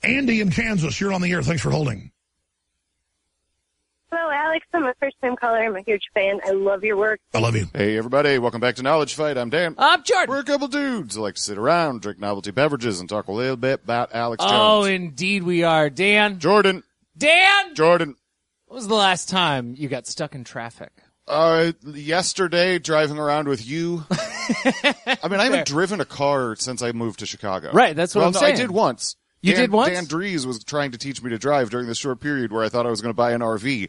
Andy in Kansas, you're on the air. Thanks for holding. Hello, Alex. I'm a first-time caller. I'm a huge fan. I love your work. I love you. Hey, everybody. Welcome back to Knowledge Fight. I'm Dan. I'm Jordan. We're a couple dudes who like to sit around, drink novelty beverages, and talk a little bit about Alex Jones. Oh, indeed we are. Dan. Jordan. When was the last time you got stuck in traffic? Yesterday, driving around with you. I mean, I haven't driven a car since I moved to Chicago. Right, that's what I'm saying. I did once. You did once? Dan Dries was trying to teach me to drive during this short period where I thought I was going to buy an RV.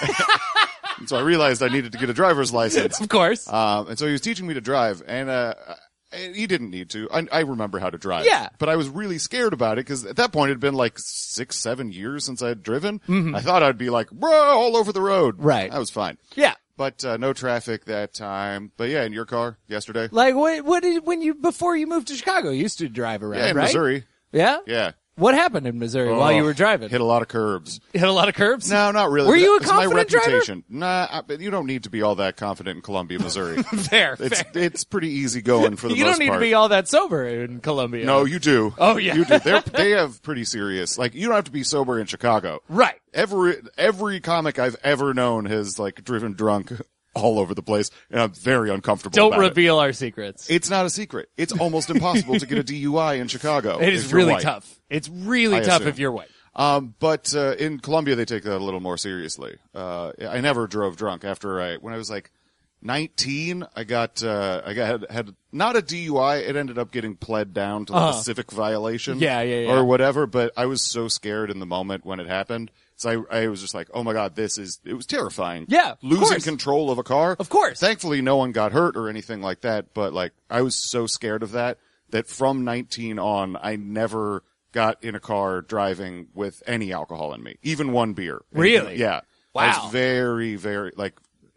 And so I realized I needed to get a driver's license. Of course. And so he was teaching me to drive, and he didn't need to. I remember how to drive. Yeah. But I was really scared about it because at that point it had been like 6-7 years since I had driven. Mm-hmm. I thought I'd be like, bro, all over the road. Right. That was fine. Yeah. But no traffic that time. But yeah, in your car yesterday. Like before you moved to Chicago, you used to drive around, Yeah, in right? Missouri. Yeah? Yeah. What happened in Missouri while you were driving? Hit a lot of curbs. Hit a lot of curbs? No, not really. Were you a It's my confident driver? reputation. Nah, you don't need to be all that confident in Columbia, Missouri. Fair. It's pretty easy going for the You most don't need part. to be all that sober in Columbia. No, you do. Oh, yeah. You do. They have pretty serious. Like, you don't have to be sober in Chicago. Right. Every comic I've ever known has like driven drunk all over the place, and I'm very uncomfortable. Don't about reveal our secrets. It's not a secret. It's almost impossible to get a DUI in Chicago. It if is you're really white. tough. It's really I tough assume. if you're white. But in Columbia, they take that a little more seriously. I never drove drunk when I was like 19. I had not a DUI. It ended up getting pled down to like a civic violation. Yeah. Or whatever. But I was so scared in the moment when it happened. So I was just like, oh my God, it was terrifying. Yeah, of Losing course. control of a car. Of course. Thankfully, no one got hurt or anything like that. But like, I was so scared of that from 19 on, I never got in a car driving with any alcohol in me, even one beer. Really? Yeah. Wow. I was very, very, like,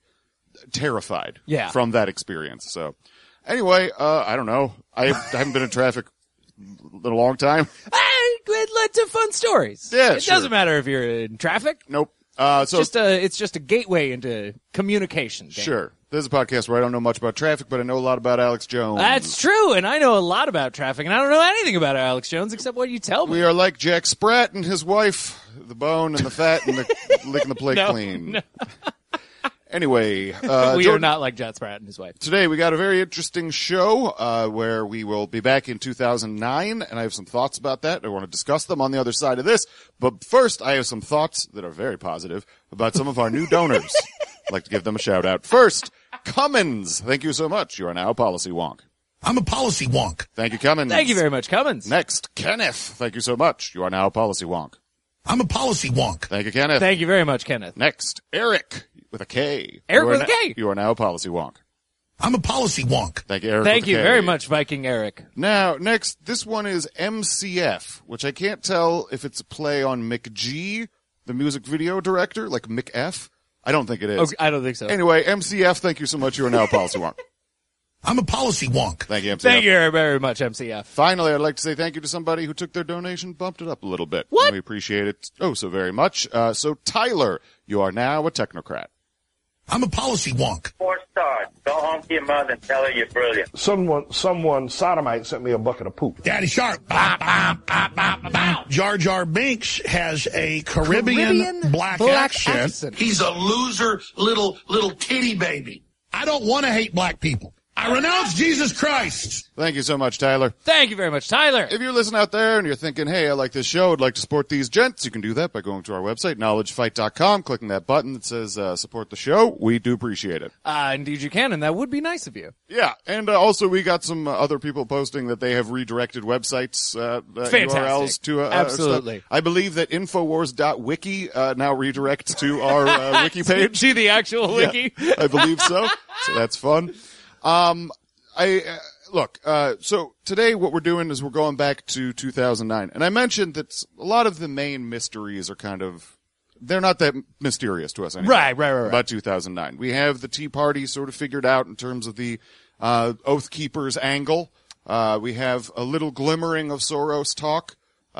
terrified from that experience. So, anyway, I don't know. I haven't been in traffic in a long time. It led to fun stories. Yeah, It sure. doesn't matter if you're in traffic. Nope. It's just a gateway into communication. Dan. Sure. This is a podcast where I don't know much about traffic, but I know a lot about Alex Jones. That's true, and I know a lot about traffic, and I don't know anything about Alex Jones except what you tell me. We are like Jack Spratt and his wife, the bone and the fat and the licking the plate clean. No. Anyway, We are Jordan, not like Jack Spratt and his wife. today we got a very interesting show where we will be back in 2009, and I have some thoughts about that. I want to discuss them on the other side of this. But first, I have some thoughts that are very positive about some of our new donors. I'd like to give them a shout out. First, Cummins. Thank you so much. You are now a policy wonk. I'm a policy wonk. Thank you, Cummins. Thank you very much, Cummins. Next, Kenneth. Thank you so much. You are now a policy wonk. I'm a policy wonk. Thank you, Kenneth. Thank you very much, Kenneth. Next, Eric with a K. Eric You are with a K. You are now a policy wonk. I'm a policy wonk. Thank you, Eric. Thank with a you K. very much, Viking Eric. Now, next, this one is MCF, which I can't tell if it's a play on McG, the music video director, like McF. I don't think it is. Okay, I don't think so. Anyway, MCF, thank you so much. You are now a policy wonk. I'm a policy wonk. Thank you, MCF. Thank you very much, MCF. Finally, I'd like to say thank you to somebody who took their donation, bumped it up a little bit. What? We appreciate it so very much. So, Tyler, you are now a technocrat. I'm a policy wonk. 4 stars. Go home to your mother and tell her you're brilliant. Someone sodomite sent me a bucket of poop. Daddy Sharp. Bop, bop, bop, bop, bop. Jar Jar Binks has a Caribbean black accent. He's a loser, little titty baby. I don't want to hate black people. I renounce Jesus Christ. Thank you so much, Tyler. Thank you very much, Tyler. If you're listening out there and you're thinking, hey, I like this show, I'd like to support these gents, you can do that by going to our website, knowledgefight.com, clicking that button that says support the show. We do appreciate it. Indeed you can, and that would be nice of you. Yeah, and also we got some other people posting that they have redirected websites, URLs to Absolutely. stuff. I believe that Infowars.wiki now redirects to our wiki page. See the actual wiki? Yeah, I believe so. So that's fun. So today what we're doing is we're going back to 2009. And I mentioned that a lot of the main mysteries are they're not that mysterious to us anymore. Right. About 2009. We have the Tea Party sort of figured out in terms of the, Oath Keepers angle. We have a little glimmering of Soros talk.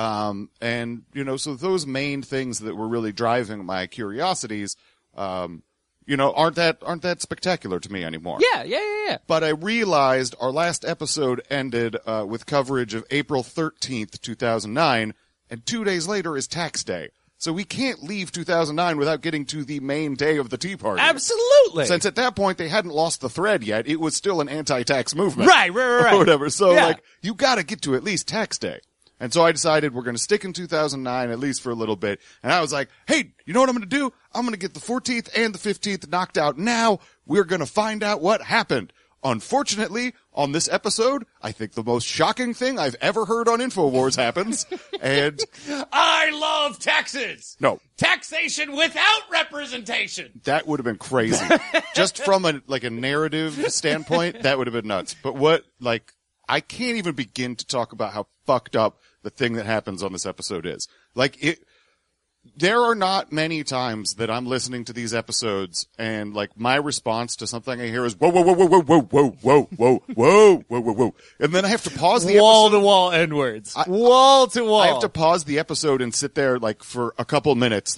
So those main things that were really driving my curiosities, aren't that spectacular to me anymore. Yeah. But I realized our last episode ended with coverage of April 13th, 2009, and 2 days later is tax day. So we can't leave 2009 without getting to the main day of the Tea Party. Absolutely. Since at that point they hadn't lost the thread yet, it was still an anti-tax movement. Right. Or whatever. So, you gotta get to at least tax day. And so I decided we're gonna stick in 2009, at least for a little bit. And I was like, hey, you know what I'm gonna do? I'm gonna get the 14th and the 15th knocked out now. We're gonna find out what happened. Unfortunately, on this episode, I think the most shocking thing I've ever heard on InfoWars happens, and I love taxes. No. Taxation without representation. That would have been crazy. Just from a narrative standpoint, that would have been nuts. But I can't even begin to talk about how fucked up the thing that happens on this episode is. There are not many times that I'm listening to these episodes and my response to something I hear is whoa, whoa, whoa, whoa, whoa, whoa, whoa, whoa, whoa, whoa, whoa, whoa, whoa. And then I have to pause the wall episode. to wall N-words. Wall to wall. I have to pause the episode and sit there for a couple minutes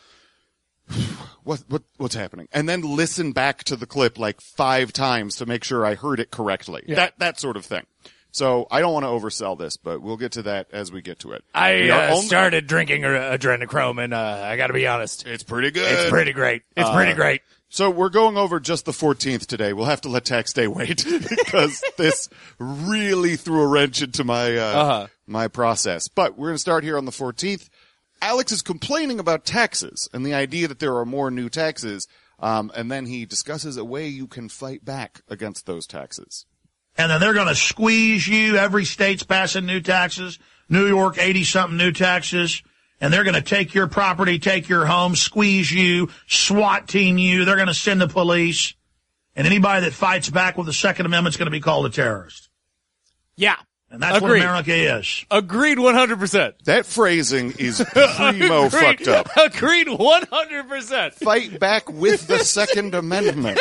what's happening? And then listen back to the clip 5 times to make sure I heard it correctly. Yeah. That sort of thing. So I don't want to oversell this, but we'll get to that as we get to it. I started drinking adrenochrome, and I got to be honest, it's pretty good. It's pretty great. It's pretty great. So we're going over just the 14th today. We'll have to let tax day wait because this really threw a wrench into my my process. But we're going to start here on the 14th. Alex is complaining about taxes and the idea that there are more new taxes, and then he discusses a way you can fight back against those taxes. And then they're going to squeeze you. Every state's passing new taxes. New York, 80-something new taxes. And they're going to take your property, take your home, squeeze you, SWAT team you. They're going to send the police. And anybody that fights back with the Second Amendment is going to be called a terrorist. Yeah. And that's what America is. Agreed 100%. That phrasing is primo fucked up. Agreed 100%. Fight back with the Second Amendment.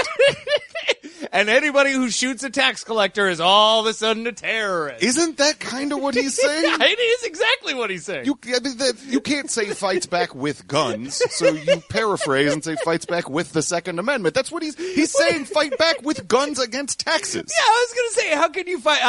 And anybody who shoots a tax collector is all of a sudden a terrorist. Isn't that kind of what he's saying? Yeah, it is exactly what he's saying. You can't say fights back with guns, so you paraphrase and say fights back with the Second Amendment. That's what he's saying, fight back with guns against taxes. Yeah, I was going to say, how can you fight?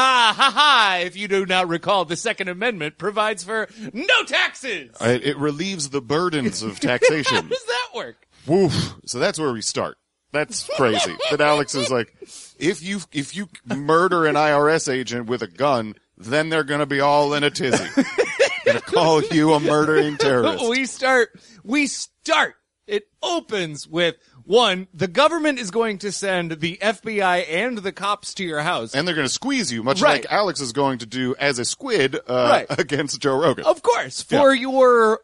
If you do not recall, the Second Amendment provides for no taxes. It relieves the burdens of taxation. How does that work? Woof. So that's where we start. That's crazy. That Alex is like, if you murder an IRS agent with a gun, then they're going to be all in a tizzy. Going to call you a murdering terrorist. We start. It opens with, one, the government is going to send the FBI and the cops to your house. And they're going to squeeze you, much like Alex is going to do as a squid against Joe Rogan. Of course, for your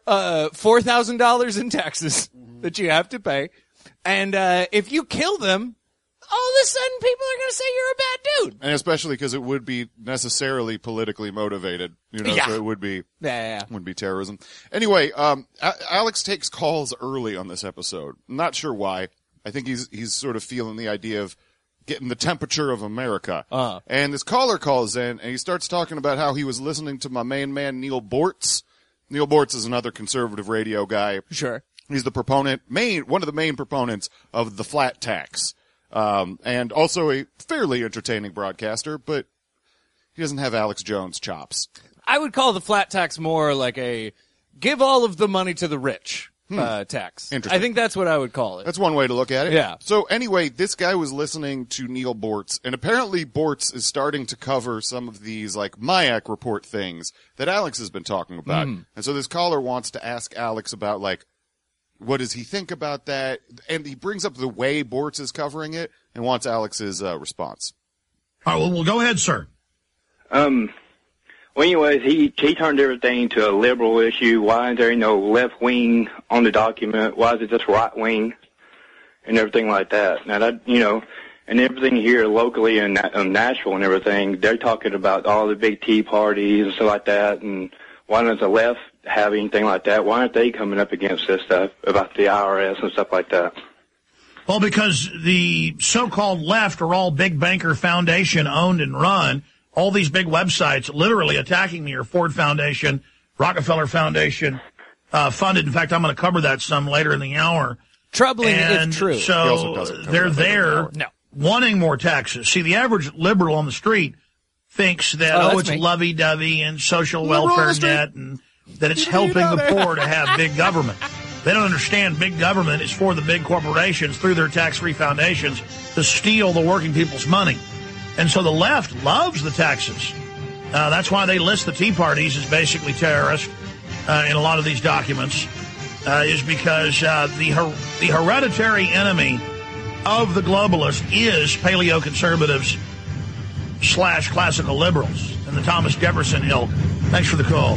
$4,000 in taxes that you have to pay. And if you kill them, all of a sudden people are going to say you're a bad dude. And especially because it would be necessarily politically motivated, so it would be would be terrorism. Anyway, Alex takes calls early on this episode. I'm not sure why. I think he's sort of feeling the idea of getting the temperature of America. And this caller calls in, and he starts talking about how he was listening to my main man, Neil Bortz. Neil Bortz is another conservative radio guy. Sure. He's the one of the main proponents of the flat tax. And also a fairly entertaining broadcaster, but he doesn't have Alex Jones chops. I would call the flat tax more like a give all of the money to the rich tax. Interesting. I think that's what I would call it. That's one way to look at it. Yeah. So anyway, this guy was listening to Neil Bortz, and apparently Bortz is starting to cover some of these MIAC report things that Alex has been talking about. And so this caller wants to ask Alex about what does he think about that? And he brings up the way Bortz is covering it and wants Alex's response. All right, well, go ahead, sir. Well, anyways, he turned everything to a liberal issue. Why is there no left wing on the document? Why is it just right wing and everything like that? Now that, and everything here locally in Nashville and everything, they're talking about all the big tea parties and stuff like that. And why does the left have anything like that? Why aren't they coming up against this stuff about the IRS and stuff like that? Well, because the so-called left are all big banker foundation owned and run. All these big websites literally attacking me are Ford Foundation, Rockefeller Foundation, funded. In fact, I'm going to cover that some later in the hour. Troubling if true. So they're there wanting more taxes. See, the average liberal on the street thinks that, it's lovey-dovey and social welfare net and that it's helping the poor to have big government. They don't understand big government is for the big corporations through their tax-free foundations to steal the working people's money. And so the left loves the taxes. That's why they list the Tea Parties as basically terrorists in a lot of these documents, is because the hereditary enemy of the globalists is paleoconservatives / classical liberals and the Thomas Jefferson ilk. Thanks for the call.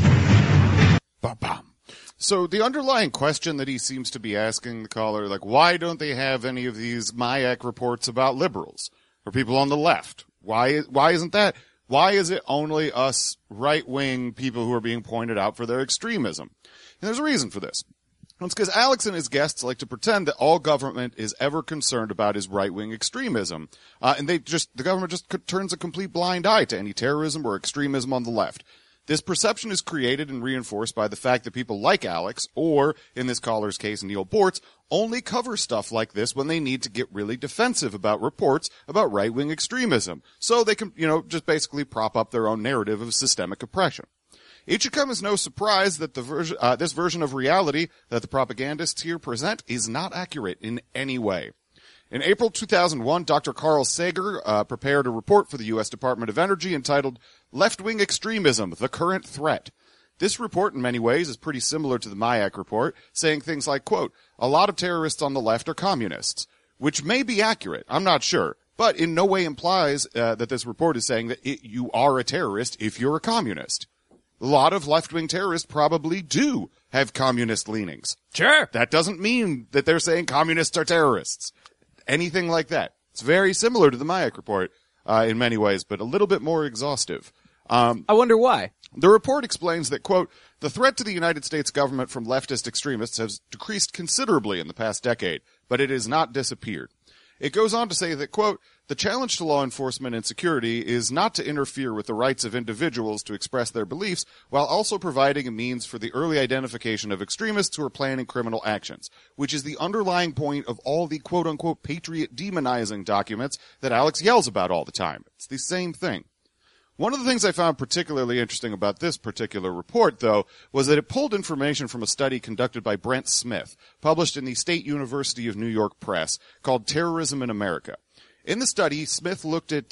Ba-bam. So the underlying question that he seems to be asking the caller, like, why don't they have any of these MIAC reports about liberals or people on the left? Why isn't that? Why is it only us right-wing people who are being pointed out for their extremism? And there's a reason for this. It's because Alex and his guests like to pretend that all government is ever concerned about is right-wing extremism. And the government just turns a complete blind eye to any terrorism or extremism on the left. This perception is created and reinforced by the fact that people like Alex, or in this caller's case, Neil Bortz, only cover stuff like this when they need to get really defensive about reports about right-wing extremism. So they can, just basically prop up their own narrative of systemic oppression. It should come as no surprise that this version of reality that the propagandists here present is not accurate in any way. In April 2001, Dr. Carl Sager prepared a report for the U.S. Department of Energy entitled Left-Wing Extremism, the Current Threat. This report, in many ways, is pretty similar to the MIAC report, saying things like, quote, a lot of terrorists on the left are communists, which may be accurate, I'm not sure, but in no way implies that this report is saying that you are a terrorist if you're a communist. A lot of left-wing terrorists probably do have communist leanings. Sure. That doesn't mean that they're saying communists are terrorists. Anything like that. It's very similar to the MIAC report in many ways, but a little bit more exhaustive. I wonder why. The report explains that, quote, the threat to the United States government from leftist extremists has decreased considerably in the past decade, but it has not disappeared. It goes on to say that, quote, the challenge to law enforcement and security is not to interfere with the rights of individuals to express their beliefs, while also providing a means for the early identification of extremists who are planning criminal actions, which is the underlying point of all the quote-unquote patriot demonizing documents that Alex yells about all the time. It's the same thing. One of the things I found particularly interesting about this particular report, though, was that it pulled information from a study conducted by Brent Smith, published in the State University of New York Press, called Terrorism in America. In the study, Smith looked at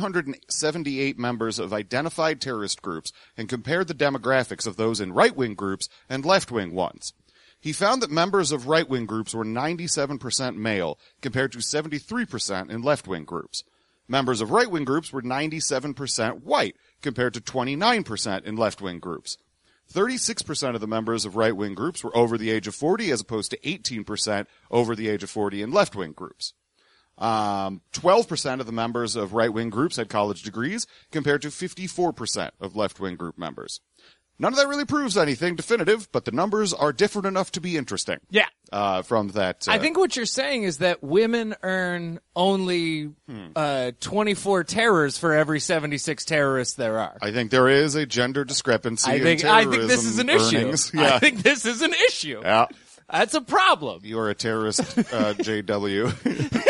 378 members of identified terrorist groups and compared the demographics of those in right-wing groups and left-wing ones. He found that members of right-wing groups were 97% male, compared to 73% in left-wing groups. Members of right-wing groups were 97% white, compared to 29% in left-wing groups. 36% of the members of right-wing groups were over the age of 40, as opposed to 18% over the age of 40 in left-wing groups. 12% of the members of right-wing groups had college degrees, compared to 54% of left-wing group members. None of that really proves anything definitive, but the numbers are different enough to be interesting. Yeah. From that. I think what you're saying is that women earn only 24 terrors for every 76 terrorists there are. I think there is a gender discrepancy I think this is an earnings. issue. Yeah. I think this is an issue. Yeah. That's a problem. You are a terrorist, JW.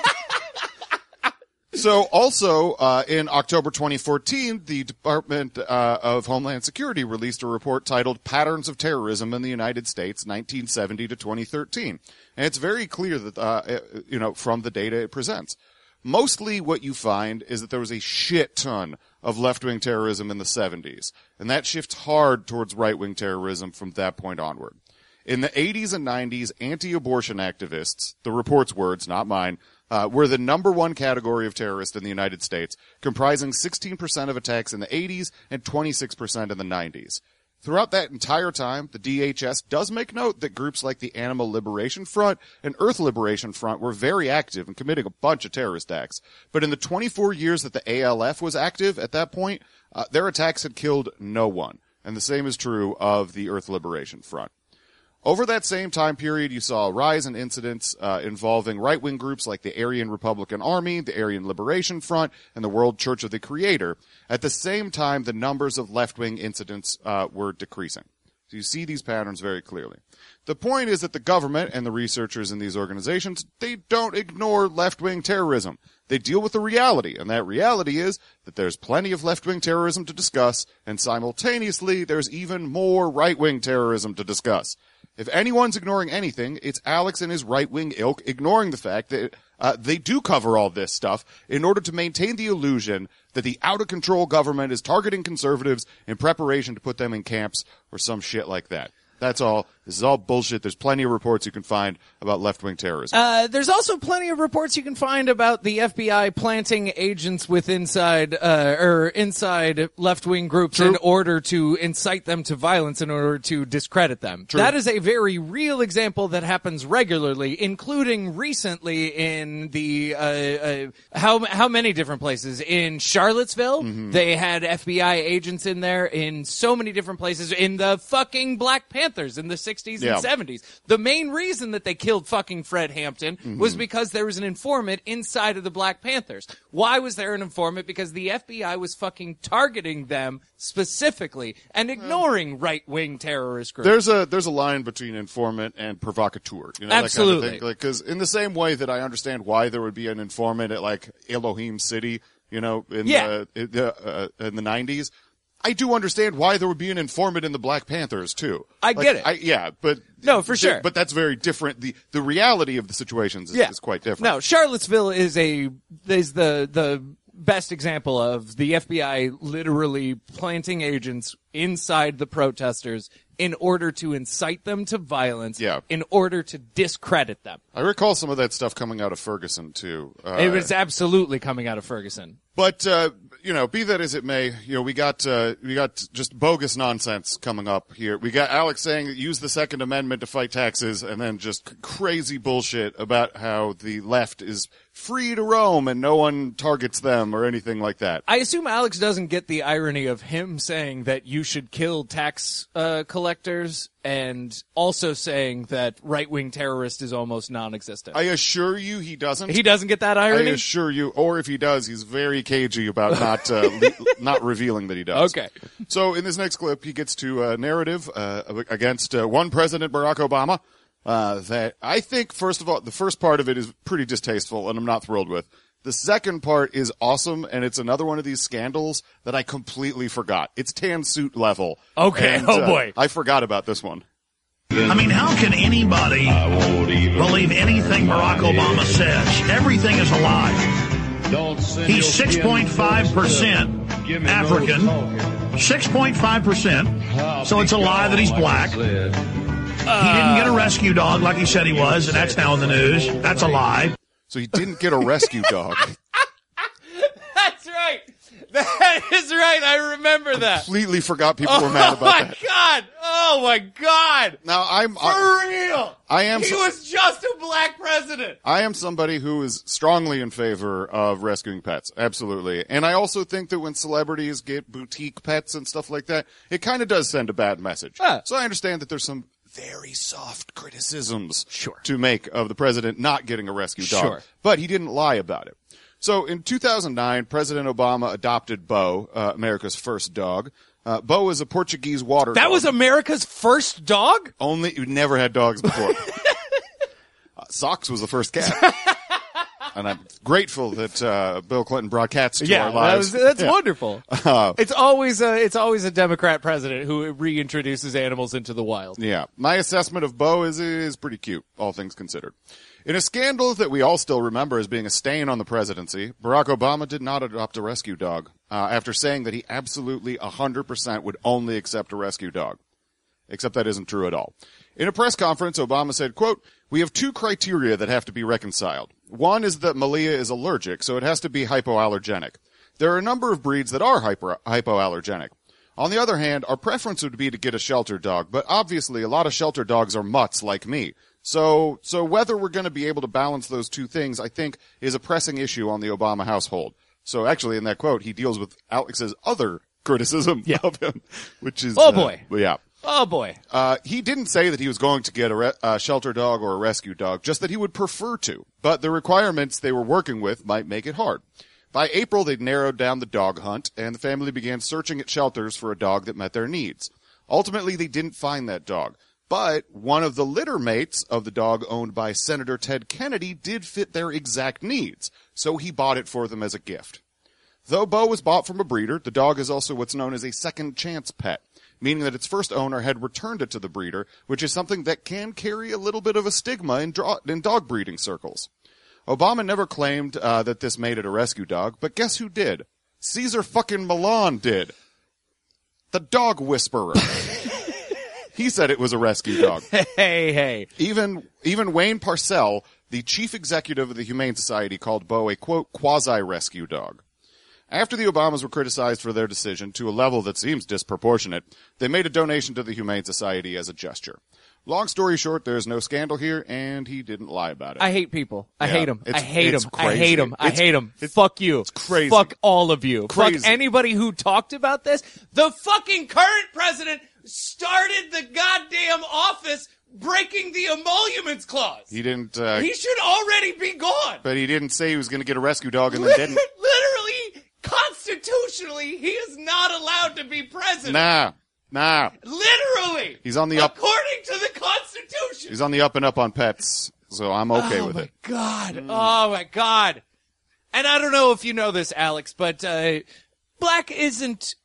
So also, in October 2014, the Department of Homeland Security released a report titled Patterns of Terrorism in the United States, 1970 to 2013. And it's very clear that, from the data it presents. Mostly what you find is that there was a shit ton of left-wing terrorism in the 70s. And that shifts hard towards right-wing terrorism from that point onward. In the 80s and 90s, anti-abortion activists, the report's words, not mine, were the number one category of terrorist in the United States, comprising 16% of attacks in the 80s and 26% in the 90s. Throughout that entire time, the DHS does make note that groups like the Animal Liberation Front and Earth Liberation Front were very active in committing a bunch of terrorist acts. But in the 24 years that the ALF was active at that point, their attacks had killed no one. And the same is true of the Earth Liberation Front. Over that same time period, you saw a rise in incidents involving right-wing groups like the Aryan Republican Army, the Aryan Liberation Front, and the World Church of the Creator. At the same time, the numbers of left-wing incidents were decreasing. So you see these patterns very clearly. The point is that the government and the researchers in these organizations, they don't ignore left-wing terrorism. They deal with the reality, and that reality is that there's plenty of left-wing terrorism to discuss, and simultaneously there's even more right-wing terrorism to discuss. If anyone's ignoring anything, it's Alex and his right-wing ilk ignoring the fact that they do cover all this stuff in order to maintain the illusion that the out-of-control government is targeting conservatives in preparation to put them in camps or some shit like that. That's all. This is all bullshit. There's plenty of reports you can find about left-wing terrorism. There's also plenty of reports you can find about the FBI planting agents with inside left-wing groups in order to incite them to violence, in order to discredit them. True. That is a very real example that happens regularly, including recently in the how many different places in Charlottesville. Mm-hmm. They had FBI agents in there in so many different places. In the fucking Black Panthers in the 60s and 70s. The main reason that they killed fucking Fred Hampton was because there was an informant inside of the Black Panthers. Why was there an informant? Because the FBI was fucking targeting them specifically and ignoring right-wing terrorist groups. There's a line between informant and provocateur. You know, absolutely. That kind of thing. Like, 'cause in the same way that I understand why there would be an informant at like Elohim City, you know, in the 90s. I do understand why there would be an informant in the Black Panthers too. I get it. But no, for sure. But that's very different. The reality of the situations is quite different. No, Charlottesville is the best example of the FBI literally planting agents inside the protesters in order to incite them to violence, in order to discredit them. I recall some of that stuff coming out of Ferguson too. It was absolutely coming out of Ferguson. But you know, be that as it may, you know, we got just bogus nonsense coming up here. We got Alex saying use the Second Amendment to fight taxes, and then just crazy bullshit about how the left is free to roam and no one targets them or anything like that. I assume Alex doesn't get the irony of him saying that you should kill tax collectors and also saying that right-wing terrorist is almost non-existent. I assure you he doesn't. He doesn't get that irony? I assure you, or if he does, he's very cagey about not revealing that he does. Okay. So in this next clip, he gets to a narrative against one President Barack Obama that I think, first of all, the first part of it is pretty distasteful and I'm not thrilled with. The second part is awesome, and it's another one of these scandals that I completely forgot. It's tan suit level. Okay, and, boy. I forgot about this one. I mean, how can anybody believe anything Barack Obama says? Everything is a lie. He's 6.5% African, 6.5%, so it's a lie that he's black. He didn't get a rescue dog like he said he was, and that's now in the news. That's a lie. So he didn't get a rescue dog. That's right. That is right. I remember that. Completely forgot people were mad about that. Oh my God. Now For real. He was just a black president. I am somebody who is strongly in favor of rescuing pets. Absolutely. And I also think that when celebrities get boutique pets and stuff like that, it kind of does send a bad message. So I understand that there's some very soft criticisms to make of the president not getting a rescue dog. But he didn't lie about it. So in 2009, President Obama adopted Bo, America's first dog. Bo is a Portuguese water dog. That was America's first dog? You never had dogs before. Socks was the first cat. And I'm grateful that Bill Clinton brought cats to our lives. That's wonderful. It's always a Democrat president who reintroduces animals into the wild. Yeah. My assessment of Bo is pretty cute, all things considered. In a scandal that we all still remember as being a stain on the presidency, Barack Obama did not adopt a rescue dog, after saying that he absolutely 100% would only accept a rescue dog. Except that isn't true at all. In a press conference, Obama said, quote, "We have two criteria that have to be reconciled. One is that Malia is allergic, so it has to be hypoallergenic. There are a number of breeds that are hypoallergenic. On the other hand, our preference would be to get a shelter dog, but obviously a lot of shelter dogs are mutts like me. So whether we're going to be able to balance those two things, I think, is a pressing issue on the Obama household." So actually, in that quote, he deals with Alex's other criticism of him, which is... Oh, boy. Yeah. Oh, boy. He didn't say that he was going to get a shelter dog or a rescue dog, just that he would prefer to. But the requirements they were working with might make it hard. By April, they'd narrowed down the dog hunt, and the family began searching at shelters for a dog that met their needs. Ultimately, they didn't find that dog. But one of the litter mates of the dog owned by Senator Ted Kennedy did fit their exact needs, so he bought it for them as a gift. Though Bo was bought from a breeder, the dog is also what's known as a second chance pet, meaning that its first owner had returned it to the breeder, which is something that can carry a little bit of a stigma in dog breeding circles. Obama never claimed that this made it a rescue dog, but guess who did? Caesar fucking Milan did. The dog whisperer. He said it was a rescue dog. Hey. Even Wayne Parcell, the chief executive of the Humane Society, called Bo a, quote, quasi-rescue dog. After the Obamas were criticized for their decision to a level that seems disproportionate, they made a donation to the Humane Society as a gesture. Long story short, there's no scandal here, and he didn't lie about it. I hate people. I hate them. It's Fuck you. It's crazy. Fuck all of you. Crazy. Fuck anybody who talked about this. The fucking current president started the goddamn office breaking the emoluments clause. He didn't. He should already be gone. But he didn't say he was going to get a rescue dog and then didn't. Literally, constitutionally, he is not allowed to be president. Nah. Literally. He's on the up. According to the Constitution. He's on the up and up on pets, so I'm okay with it. Oh my God. And I don't know if you know this, Alex, but black isn't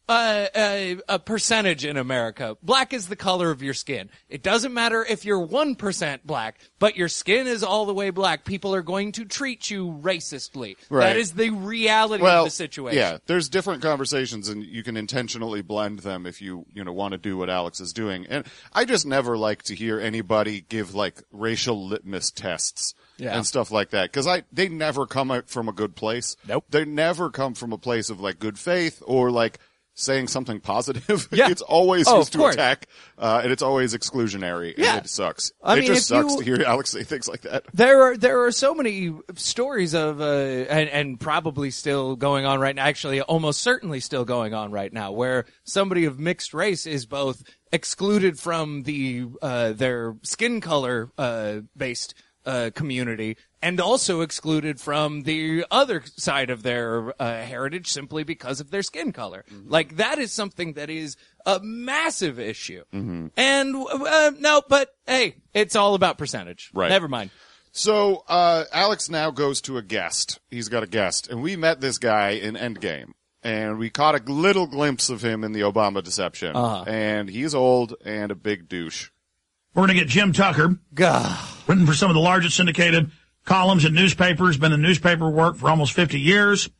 a percentage in America. Black is the color of your skin. It doesn't matter if you're 1% black, but your skin is all the way black. People are going to treat you racistly. Right. That is the reality of the situation. Yeah, there's different conversations, and you can intentionally blend them if you want to do what Alex is doing. And I just never like to hear anybody give like racial litmus tests. Yeah. And stuff like that. Because they never come from a good place. Nope. They never come from a place of like good faith or like saying something positive. Yeah. It's always used to course. attack, and it's always exclusionary. Yeah. And it sucks. I mean, it just sucks to hear Alex say things like that. There are so many stories of and probably still going on right now. Actually, almost certainly still going on right now, where somebody of mixed race is both excluded from the their skin color based community, and also excluded from the other side of their heritage simply because of their skin color. Mm-hmm. Like, that is something that is a massive issue. Mm-hmm. And no, but hey, it's all about percentage. Right. Never mind. So Alex now goes to a guest. He's got a guest, and we met this guy in Endgame. And we caught a little glimpse of him in the Obama deception. And he's old and a big douche. We're going to get Jim Tucker, written for some of the largest syndicated columns in newspapers, been in newspaper work for almost 50 years,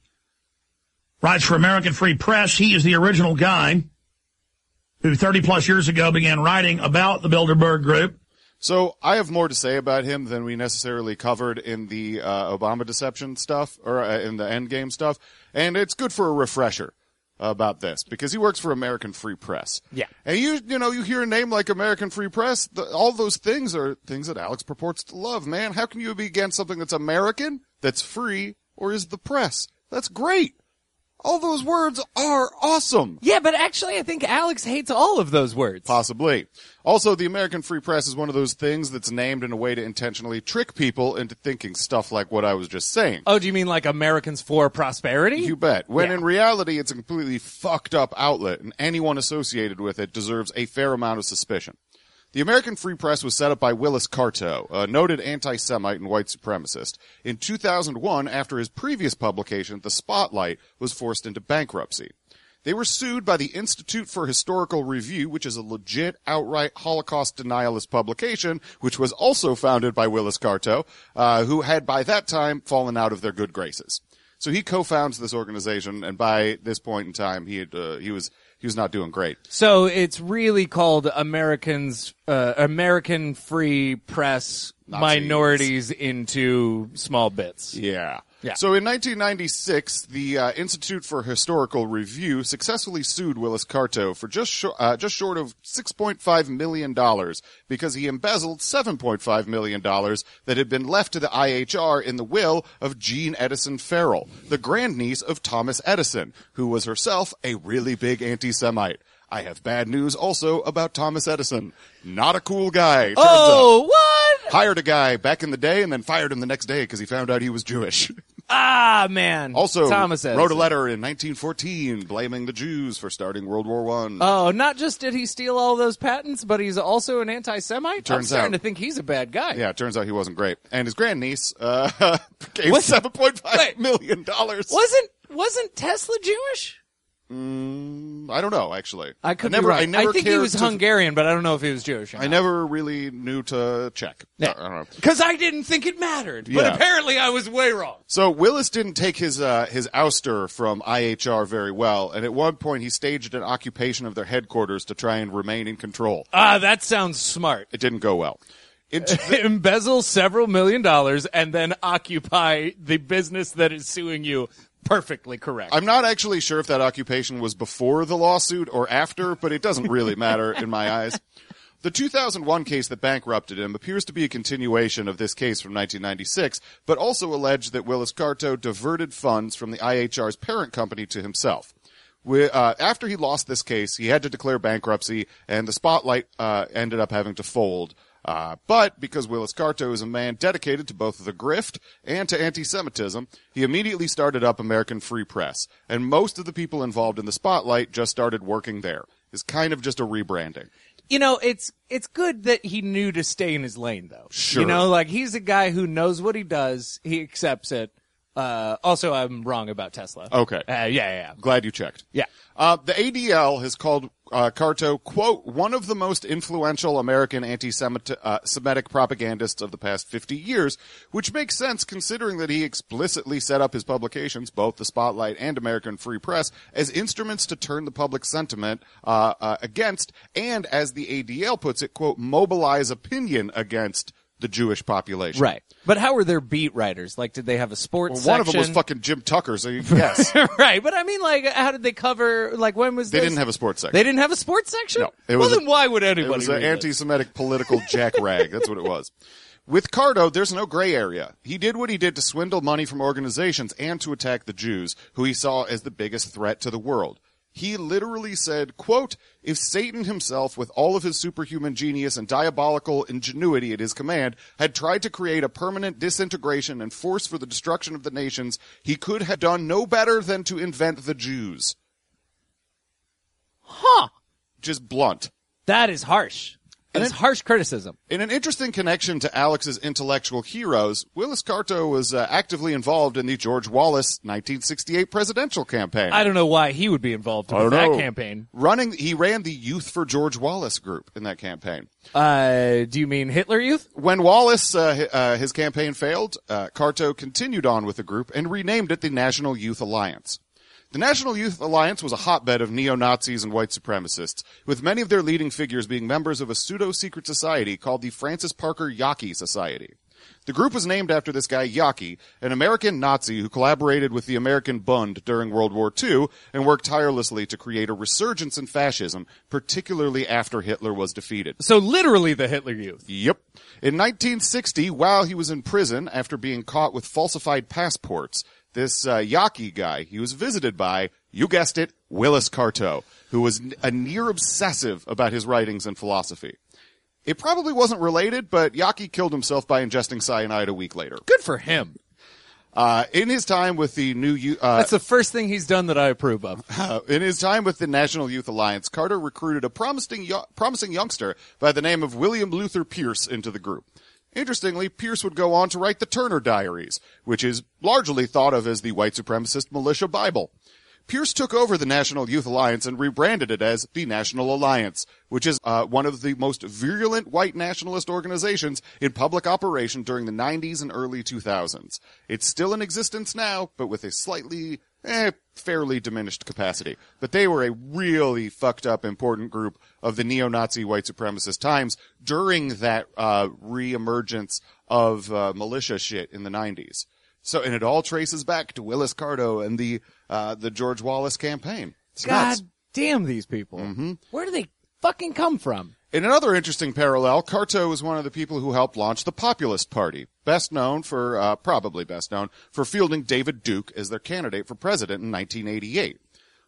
writes for American Free Press. He is the original guy who 30-plus years ago began writing about the Bilderberg Group. So I have more to say about him than we necessarily covered in the Obama deception stuff or in the Endgame stuff, and it's good for a refresher about this because he works for American Free Press. Yeah. And you hear a name like American Free Press, all those things are things that Alex purports to love, man. How can you be against something that's American, that's free, or is the press? That's great. All those words are awesome. Yeah, but actually I think Alex hates all of those words. Possibly. Also, the American Free Press is one of those things that's named in a way to intentionally trick people into thinking stuff like what I was just saying. Oh, do you mean like Americans for Prosperity? You bet. When in reality, it's a completely fucked up outlet, and anyone associated with it deserves a fair amount of suspicion. The American Free Press was set up by Willis Carto, a noted anti-Semite and white supremacist, in 2001 after his previous publication, The Spotlight, was forced into bankruptcy. They were sued by the Institute for Historical Review, which is a legit, outright Holocaust denialist publication, which was also founded by Willis Carto, who had by that time fallen out of their good graces. So he co-founds this organization, and by this point in time, he was not doing great. So it's really called American Free Press Nazis. Minorities into Small Bits. Yeah. Yeah. So in 1996, the Institute for Historical Review successfully sued Willis Carto for just short of $6.5 million because he embezzled $7.5 million that had been left to the IHR in the will of Jean Edison Farrell, the grandniece of Thomas Edison, who was herself a really big anti-Semite. I have bad news also about Thomas Edison. Not a cool guy. Oh, what? Hired a guy back in the day and then fired him the next day because he found out he was Jewish. Ah, man. Also, Thomas Edison wrote a letter in 1914 blaming the Jews for starting World War I. Oh, not just did he steal all those patents, but he's also an anti-Semite? I'm starting out. to think he's a bad guy. Yeah, it turns out he wasn't great. And his grandniece gave $7.5 million. Wasn't Tesla Jewish? I don't know, actually. I could be right. I think he was Hungarian, but I don't know if he was Jewish. I never really knew to check. Yeah. I don't know. Because I didn't think it mattered. But apparently I was way wrong. So Willis didn't take his ouster from IHR very well, and at one point he staged an occupation of their headquarters to try and remain in control. That sounds smart. It didn't go well. Embezzle several $1 million and then occupy the business that is suing you. Perfectly correct. I'm not actually sure if that occupation was before the lawsuit or after, but it doesn't really matter in my eyes. The 2001 case that bankrupted him appears to be a continuation of this case from 1996, but also alleged that Willis Carto diverted funds from the IHR's parent company to himself. After he lost this case, he had to declare bankruptcy, and the Spotlight ended up having to fold. But because Willis Carto is a man dedicated to both the grift and to anti-Semitism, he immediately started up American Free Press. And most of the people involved in the Spotlight just started working there. It's kind of just a rebranding. You know, it's good that he knew to stay in his lane, though. Sure. You know, like, he's a guy who knows what he does. He accepts it. Also, I'm wrong about Tesla. Okay. Yeah. Glad you checked. Yeah. The ADL has called Carto, quote, one of the most influential American anti-Semitic propagandists of the past 50 years, which makes sense considering that he explicitly set up his publications, both the Spotlight and American Free Press, as instruments to turn the public sentiment against, and as the ADL puts it, quote, mobilize opinion against the Jewish population. Right. But how were their beat writers? Like, did they have a sports section? One of them was fucking Jim Tucker, so yes. Right. But I mean, like, how did they cover, like, when was this? They didn't have a sports section. They didn't have a sports section? No. Then why would anybody It was an read anti-Semitic political jackrag. That's what it was. With Carto, there's no gray area. He did what he did to swindle money from organizations and to attack the Jews, who he saw as the biggest threat to the world. He literally said, quote, if Satan himself, with all of his superhuman genius and diabolical ingenuity at his command, had tried to create a permanent disintegration and force for the destruction of the nations, he could have done no better than to invent the Jews. Huh. Just blunt. That is harsh. It's harsh criticism. In an interesting connection to Alex's intellectual heroes, Willis Carto was actively involved in the George Wallace 1968 presidential campaign. I don't know why he would be involved in that campaign. He ran the Youth for George Wallace group in that campaign. Do you mean Hitler Youth? When Wallace, his campaign failed, Carto continued on with the group and renamed it the National Youth Alliance. The National Youth Alliance was a hotbed of neo-Nazis and white supremacists, with many of their leading figures being members of a pseudo-secret society called the Francis Parker Yockey Society. The group was named after this guy Yockey, an American Nazi who collaborated with the American Bund during World War II and worked tirelessly to create a resurgence in fascism, particularly after Hitler was defeated. So literally the Hitler Youth. Yep. In 1960, while he was in prison after being caught with falsified passports, this Yockey guy, he was visited by, you guessed it, Willis Carto, who was a near obsessive about his writings and philosophy. It probably wasn't related, but Yockey killed himself by ingesting cyanide a week later. Good for him. In his time with the that's the first thing he's done that I approve of. In his time with the National Youth Alliance, Carter recruited a promising youngster by the name of William Luther Pierce into the group. Interestingly, Pierce would go on to write the Turner Diaries, which is largely thought of as the white supremacist militia Bible. Pierce took over the National Youth Alliance and rebranded it as the National Alliance, which is one of the most virulent white nationalist organizations in public operation during the 90s and early 2000s. It's still in existence now, but with a slightly, fairly diminished capacity. But they were a really fucked up important group of the neo-Nazi white supremacist times during that re-emergence of militia shit in the 90s. So, and it all traces back to Willis Carto and the George Wallace campaign. It's God nuts. damn these people. Mm-hmm. Where do they fucking come from? In another interesting parallel, Carto was one of the people who helped launch the Populist Party, probably best known for fielding David Duke as their candidate for president in 1988.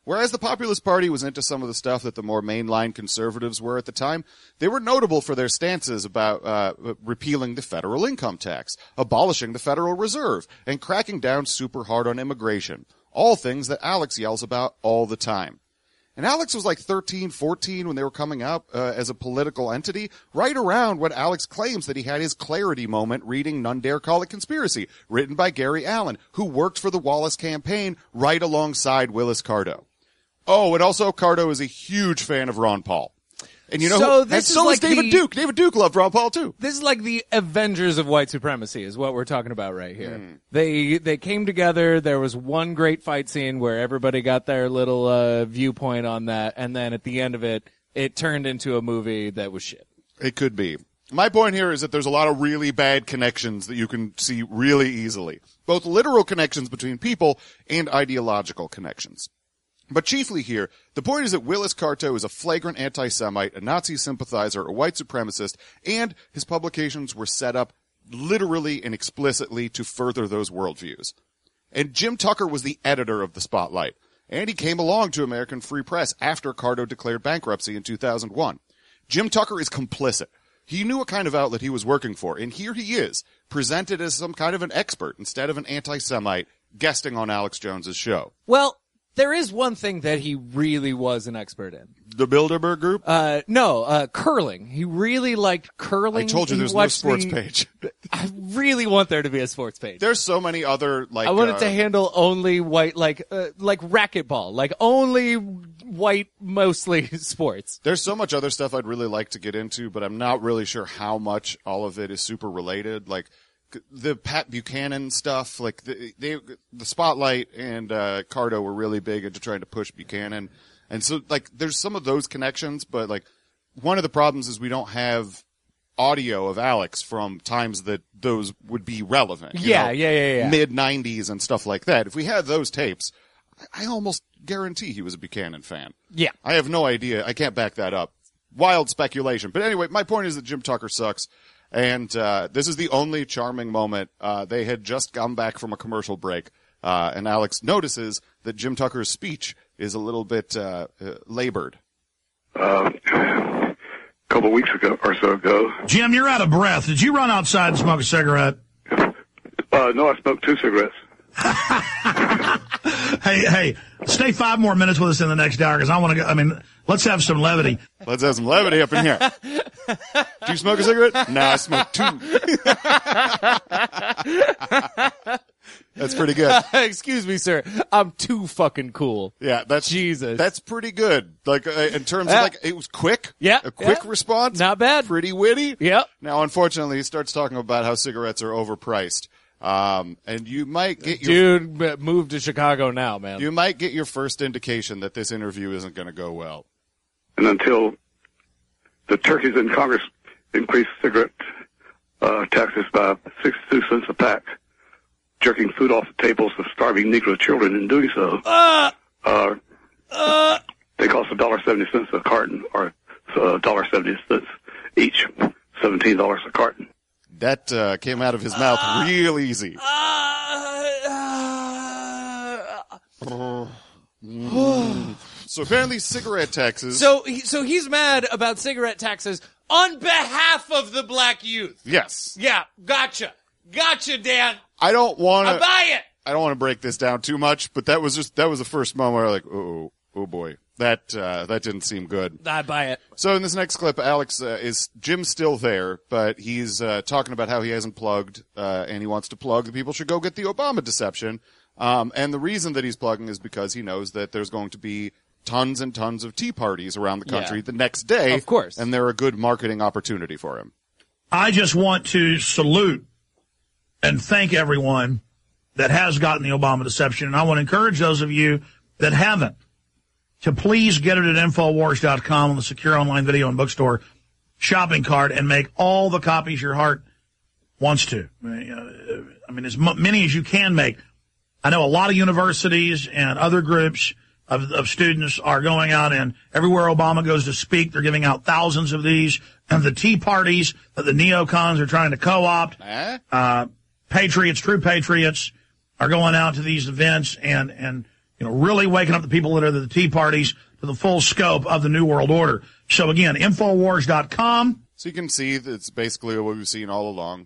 Whereas the Populist Party was into some of the stuff that the more mainline conservatives were at the time, they were notable for their stances about repealing the federal income tax, abolishing the Federal Reserve, and cracking down super hard on immigration. All things that Alex yells about all the time. And Alex was like 13, 14 when they were coming up as a political entity, right around when Alex claims that he had his clarity moment reading None Dare Call It Conspiracy, written by Gary Allen, who worked for the Wallace campaign right alongside Willis Carto. Oh, and also Carto is a huge fan of Ron Paul. And you know, so is David Duke. David Duke loved Ron Paul too. This is like the Avengers of white supremacy is what we're talking about right here. They came together. There was one great fight scene where everybody got their little viewpoint on that, and then at the end of it, it turned into a movie that was shit. It could be. My point here is that there's a lot of really bad connections that you can see really easily. Both literal connections between people and ideological connections. But chiefly here, the point is that Willis Carto is a flagrant anti-Semite, a Nazi sympathizer, a white supremacist, and his publications were set up literally and explicitly to further those worldviews. And Jim Tucker was the editor of the Spotlight, and he came along to American Free Press after Carto declared bankruptcy in 2001. Jim Tucker is complicit. He knew what kind of outlet he was working for, and here he is, presented as some kind of an expert instead of an anti-Semite, guesting on Alex Jones's show. Well, there is one thing that he really was an expert in. The Bilderberg Group? No, curling. He really liked curling. I told you there's no sports page. I really want there to be a sports page. There's so many other, like... I want it to handle only white, like racquetball. Like, only white, mostly sports. There's so much other stuff I'd really like to get into, but I'm not really sure how much all of it is super related. Like, the Pat Buchanan stuff, like the Spotlight and Carto were really big into trying to push Buchanan, and so like there's some of those connections, but like one of the problems is we don't have audio of Alex from times that those would be relevant. Yeah. Mid 90s and stuff like that. If we had those tapes, I almost guarantee he was a Buchanan fan. Yeah, I have no idea. I can't back that up. Wild speculation, but anyway, my point is that Jim Tucker sucks. And this is the only charming moment. They had just come back from a commercial break, and Alex notices that Jim Tucker's speech is a little bit labored. A couple weeks ago or so ago. Jim, you're out of breath. Did you run outside and smoke a cigarette? No, I smoked 2 cigarettes. Hey, stay 5 more minutes with us in the next hour because I want to go. I mean, let's have some levity. Let's have some levity up in here. Do you smoke a cigarette? No, I smoke 2. That's pretty good. Excuse me, sir. I'm too fucking cool. Yeah, that's Jesus. That's pretty good. Like in terms of like it was quick. Yeah, a quick response. Not bad. Pretty witty. Yep. Now, unfortunately, he starts talking about how cigarettes are overpriced. And you might get your... Dude, move to Chicago now, man. You might get your first indication that this interview isn't going to go well. And until the turkeys in Congress increased cigarette taxes by 62 cents a pack, jerking food off the tables of starving Negro children in doing so, they cost $1.70 a carton, or $1.70 each, $17 a carton. That came out of his mouth real easy. So apparently cigarette taxes. So he's mad about cigarette taxes on behalf of the black youth. Yes. Yeah, gotcha, Dan. I don't want to. I buy it. I don't want to break this down too much, but that was the first moment where I was like, oh boy. That didn't seem good. I buy it. So in this next clip, Alex, Jim's still there, but he's, talking about how he hasn't plugged, and he wants to plug that people should go get the Obama deception. And the reason that he's plugging is because he knows that there's going to be tons and tons of tea parties around the country the next day. Of course. And they're a good marketing opportunity for him. I just want to salute and thank everyone that has gotten the Obama deception. And I want to encourage those of you that haven't to please get it at Infowars.com on the secure online video and bookstore shopping cart and make all the copies your heart wants to. I mean, as many as you can make. I know a lot of universities and other groups of students are going out, and everywhere Obama goes to speak, they're giving out thousands of these. And the tea parties that the neocons are trying to co-opt, patriots, true patriots, are going out to these events and really waking up the people that are the Tea Parties to the full scope of the New World Order. So again, Infowars.com. So you can see that it's basically what we've seen all along.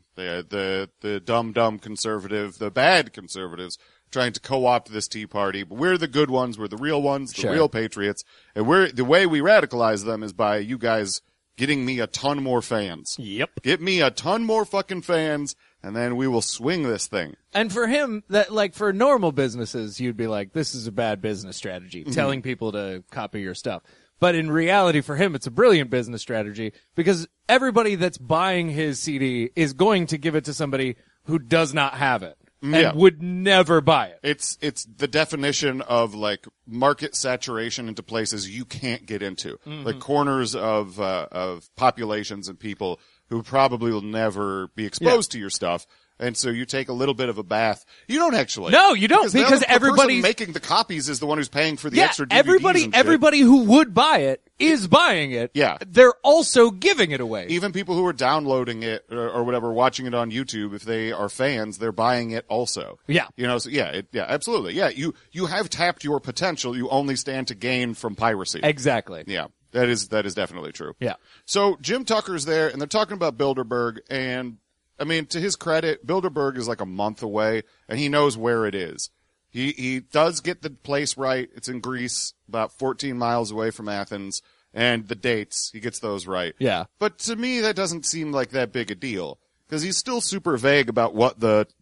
The dumb conservative, the bad conservatives trying to co-opt this Tea Party, but we're the good ones, we're the real ones, the real patriots, and the way we radicalize them is by you guys getting me a ton more fans. Yep. Get me a ton more fucking fans, and then we will swing this thing. And for him, for normal businesses, you'd be like, this is a bad business strategy, telling people to copy your stuff. But in reality, for him, it's a brilliant business strategy because everybody that's buying his CD is going to give it to somebody who does not have it. And would never buy it. It's the definition of like market saturation into places you can't get into, like corners of populations and people who probably will never be exposed to your stuff. And so you take a little bit of a bath. You don't actually. No, you don't, because everybody making the copies is the one who's paying for the extra DVDs. Everybody who would buy it is buying it. Yeah. They're also giving it away. Even people who are downloading it or whatever, watching it on YouTube, if they are fans, they're buying it also. Yeah. So absolutely. Yeah, you have tapped your potential. You only stand to gain from piracy. Exactly. Yeah. That is definitely true. Yeah. So Jim Tucker's there and they're talking about Bilderberg, and I mean, to his credit, Bilderberg is like a month away, and he knows where it is. He does get the place right. It's in Greece, about 14 miles away from Athens, and the dates, he gets those right. Yeah. But to me, that doesn't seem like that big a deal, because he's still super vague about what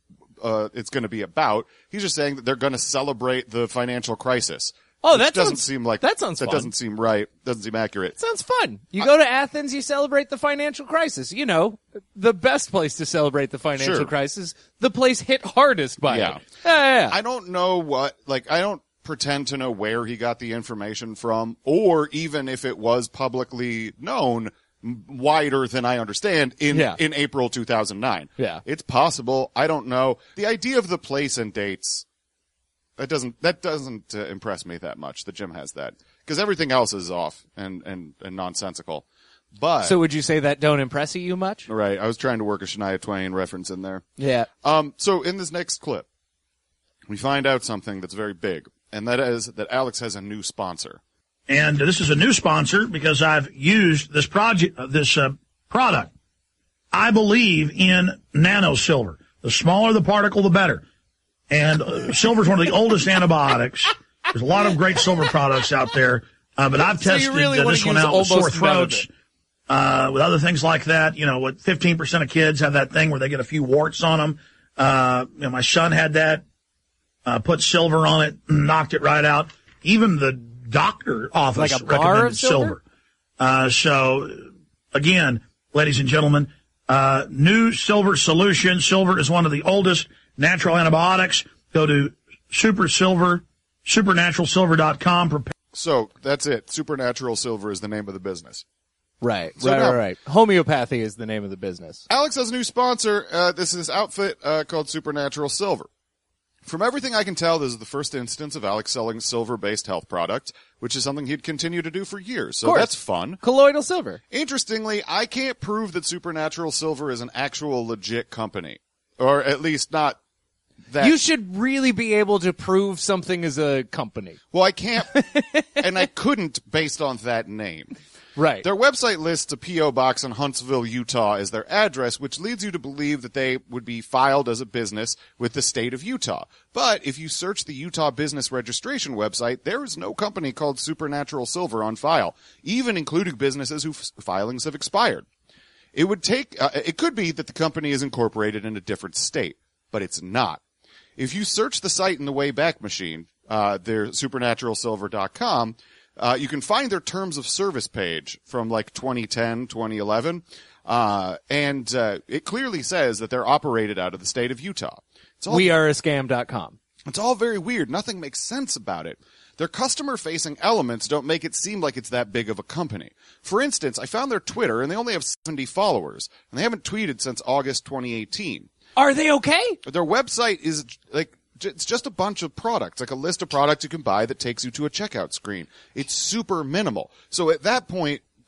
it's going to be about. He's just saying that they're going to celebrate the financial crisis. Oh, that doesn't seem like that sounds that fun. doesn't seem right. Doesn't seem accurate. Sounds fun. You go to Athens, you celebrate the financial crisis. The best place to celebrate the financial crisis, the place hit hardest by it. Yeah. I don't know I don't pretend to know where he got the information from, or even if it was publicly known wider than I understand in April 2009. Yeah. It's possible. I don't know. The idea of the place and dates, that doesn't impress me that much that Jim has that, because everything else is off and nonsensical. But so would you say that don't impress you much? Right. I was trying to work a Shania Twain reference in there. Yeah. So in this next clip, we find out something that's very big, and that is that Alex has a new sponsor. And this is a new sponsor because I've used this product. I believe in nano silver. The smaller the particle, the better. And silver is one of the oldest antibiotics. There's a lot of great silver products out there, but I've tested this one out with sore throats, with other things like that. 15% of kids have that thing where they get a few warts on them. My son had that. Put silver on it, knocked it right out. Even the doctor office recommended silver. So Again, ladies and gentlemen, new silver solution. Silver is one of the oldest natural antibiotics. Go to supernaturalsilver.com. So that's it. Supernatural Silver is the name of the business. Right, so right. Homeopathy is the name of the business. Alex has a new sponsor. This is this outfit called Supernatural Silver. From everything I can tell, this is the first instance of Alex selling silver-based health product, which is something he'd continue to do for years. So that's fun. Colloidal silver. Interestingly, I can't prove that Supernatural Silver is an actual legit company. Or at least not that. You should really be able to prove something is a company. Well, I can't, and I couldn't based on that name. Right. Their website lists a P.O. box in Huntsville, Utah as their address, which leads you to believe that they would be filed as a business with the state of Utah. But if you search the Utah Business Registration website, there is no company called Supernatural Silver on file, even including businesses whose filings have expired. It would take, it could be that the company is incorporated in a different state, but it's not. If you search the site in the Wayback Machine, their supernaturalsilver.com, you can find their terms of service page from like 2010, 2011. And it clearly says that they're operated out of the state of Utah. Weareascam.com. It's all very weird. Nothing makes sense about it. Their customer-facing elements don't make it seem like it's that big of a company. For instance, I found their Twitter, and they only have 70 followers, and they haven't tweeted since August 2018. Are they okay? Their website is like, it's just a bunch of products, like a list of products you can buy that takes you to a checkout screen. It's super minimal. So at that point,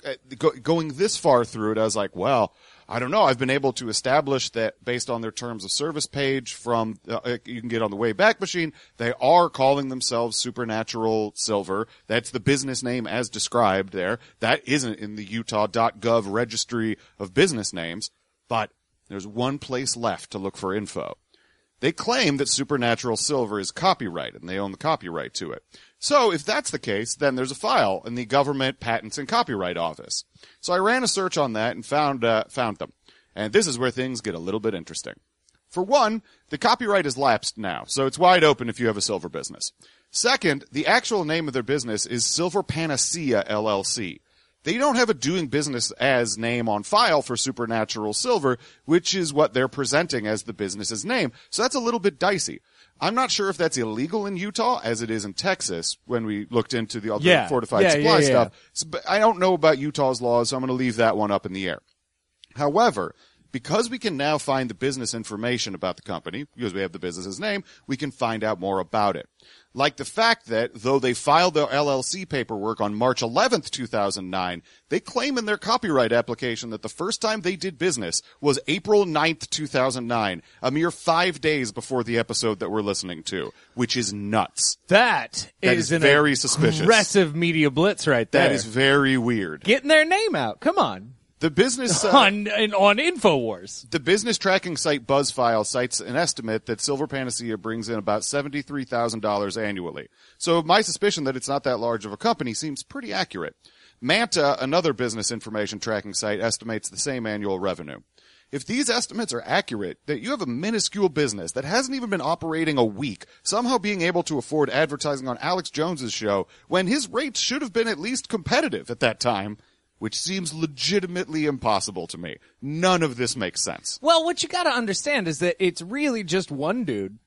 going this far through it, I was like, well, I don't know. I've been able to establish that based on their terms of service page from you can get on the Wayback Machine, they are calling themselves Supernatural Silver. That's the business name as described there. That isn't in the Utah.gov registry of business names, but there's one place left to look for info. They claim that Supernatural Silver is copyrighted, and they own the copyright to it. So if that's the case, then there's a file in the Government Patents and Copyright Office. So I ran a search on that and found them. And this is where things get a little bit interesting. For one, the copyright is lapsed now, so it's wide open if you have a silver business. Second, the actual name of their business is Silver Panacea LLC. They don't have a doing business as name on file for Supernatural Silver, which is what they're presenting as the business's name. So that's a little bit dicey. I'm not sure if that's illegal in Utah, as it is in Texas, when we looked into the other fortified supply stuff. So, but I don't know about Utah's laws, so I'm going to leave that one up in the air. However, because we can now find the business information about the company, because we have the business's name, we can find out more about it. Like the fact that, though they filed their LLC paperwork on March 11th, 2009, they claim in their copyright application that the first time they did business was April 9th, 2009, a mere 5 days before the episode that we're listening to, which is nuts. That is very suspicious. Aggressive media blitz right there. That is very weird. Getting their name out. Come on. The business on InfoWars. The business tracking site BuzzFile cites an estimate that Silver Panacea brings in about $73,000 annually. So my suspicion that it's not that large of a company seems pretty accurate. Manta, another business information tracking site, estimates the same annual revenue. If these estimates are accurate, that you have a minuscule business that hasn't even been operating a week, somehow being able to afford advertising on Alex Jones's show when his rates should have been at least competitive at that time, which seems legitimately impossible to me. None of this makes sense. Well, what you got to understand is that it's really just one dude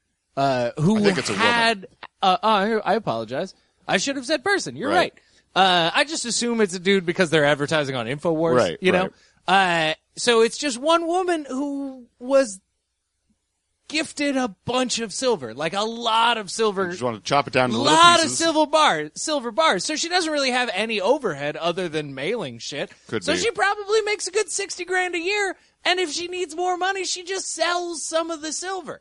who I think it's had. I apologize. I should have said person. You're right. I just assume it's a dude because they're advertising on InfoWars. Right. You know. So it's just one woman who was gifted a bunch of silver, like a lot of silver. You just want to chop it down into little pieces. A lot of silver bars. So she doesn't really have any overhead other than mailing shit. So she probably makes a good $60,000 a year. And if she needs more money, she just sells some of the silver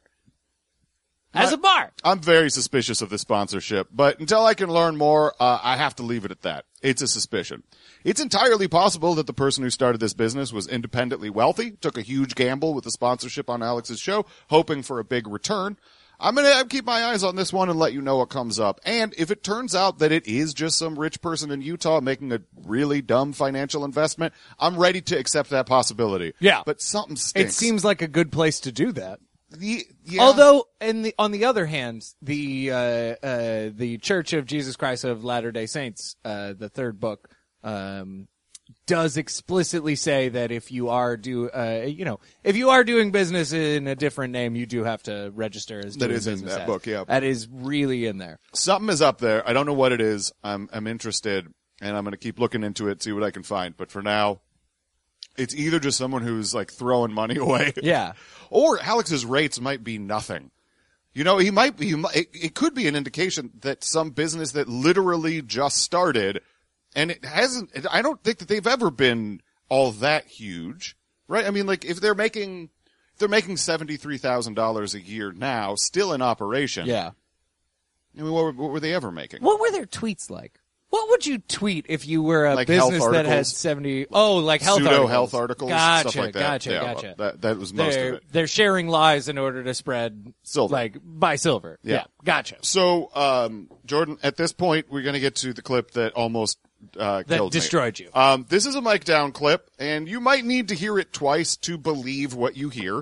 as a bar. I'm very suspicious of the sponsorship, but until I can learn more, I have to leave it at that. It's a suspicion. It's entirely possible that the person who started this business was independently wealthy, took a huge gamble with the sponsorship on Alex's show, hoping for a big return. I'm going to keep my eyes on this one and let you know what comes up. And if it turns out that it is just some rich person in Utah making a really dumb financial investment, I'm ready to accept that possibility. Yeah. But something stinks. It seems like a good place to do that. Yeah. Although, on the other hand, the Church of Jesus Christ of Latter-day Saints, the third book, does explicitly say that if you are if you are doing business in a different name, you do have to register as doing business. That is in that book, yeah. That is really in there. Something is up there. I don't know what it is. I'm interested, and I'm going to keep looking into it, see what I can find. But for now, it's either just someone who's like throwing money away. Yeah. Or Alex's rates might be nothing. You know, it could be an indication that some business that literally just started, and I don't think that they've ever been all that huge, right? I mean, like, if they're making $73,000 a year now, still in operation. Yeah. I mean, what were they ever making? What were their tweets like? What would you tweet if you were a like business that had 70? Oh, like health pseudo articles. health articles, gotcha, stuff like that. Gotcha. Well, that was most of it. They're sharing lies in order to spread silver, buy silver. Yeah, gotcha. So, Jordan, at this point, we're going to get to the clip that almost killed destroyed me. you. This is a mic down clip, and you might need to hear it twice to believe what you hear.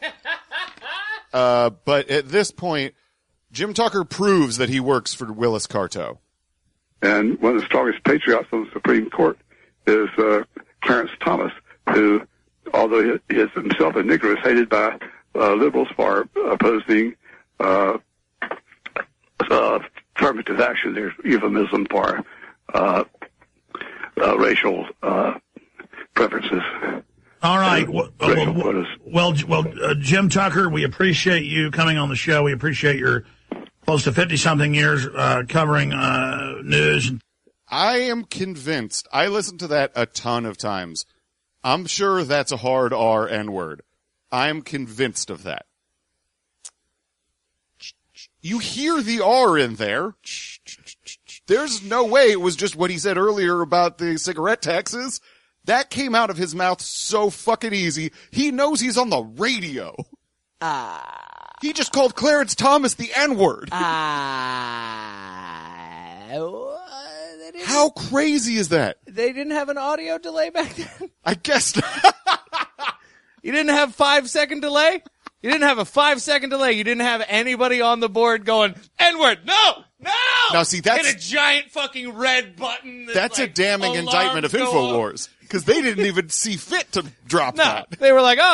But at this point, Jim Tucker proves that he works for Willis Carto. And one of the strongest patriots on the Supreme Court is Clarence Thomas, who, although he is himself a Negro, is hated by liberals for opposing affirmative action. There's euphemism for racial preferences. All right. Well, Jim Tucker, we appreciate you coming on the show. We appreciate your close to 50-something years covering news. I am convinced. I listened to that a ton of times. I'm sure that's a hard R N-word. I'm convinced of that. You hear the R in there. There's no way it was just what he said earlier about the cigarette taxes. That came out of his mouth so fucking easy. He knows he's on the radio. He just called Clarence Thomas the N-word. How crazy is that? They didn't have an audio delay back then? I guess not. You didn't have 5-second delay? You didn't have a 5-second delay. You didn't have anybody on the board going, N-word, no! Now see, that's... Hit a giant fucking red button. That's a damning indictment of InfoWars. Because they didn't even see fit to drop that. They were like,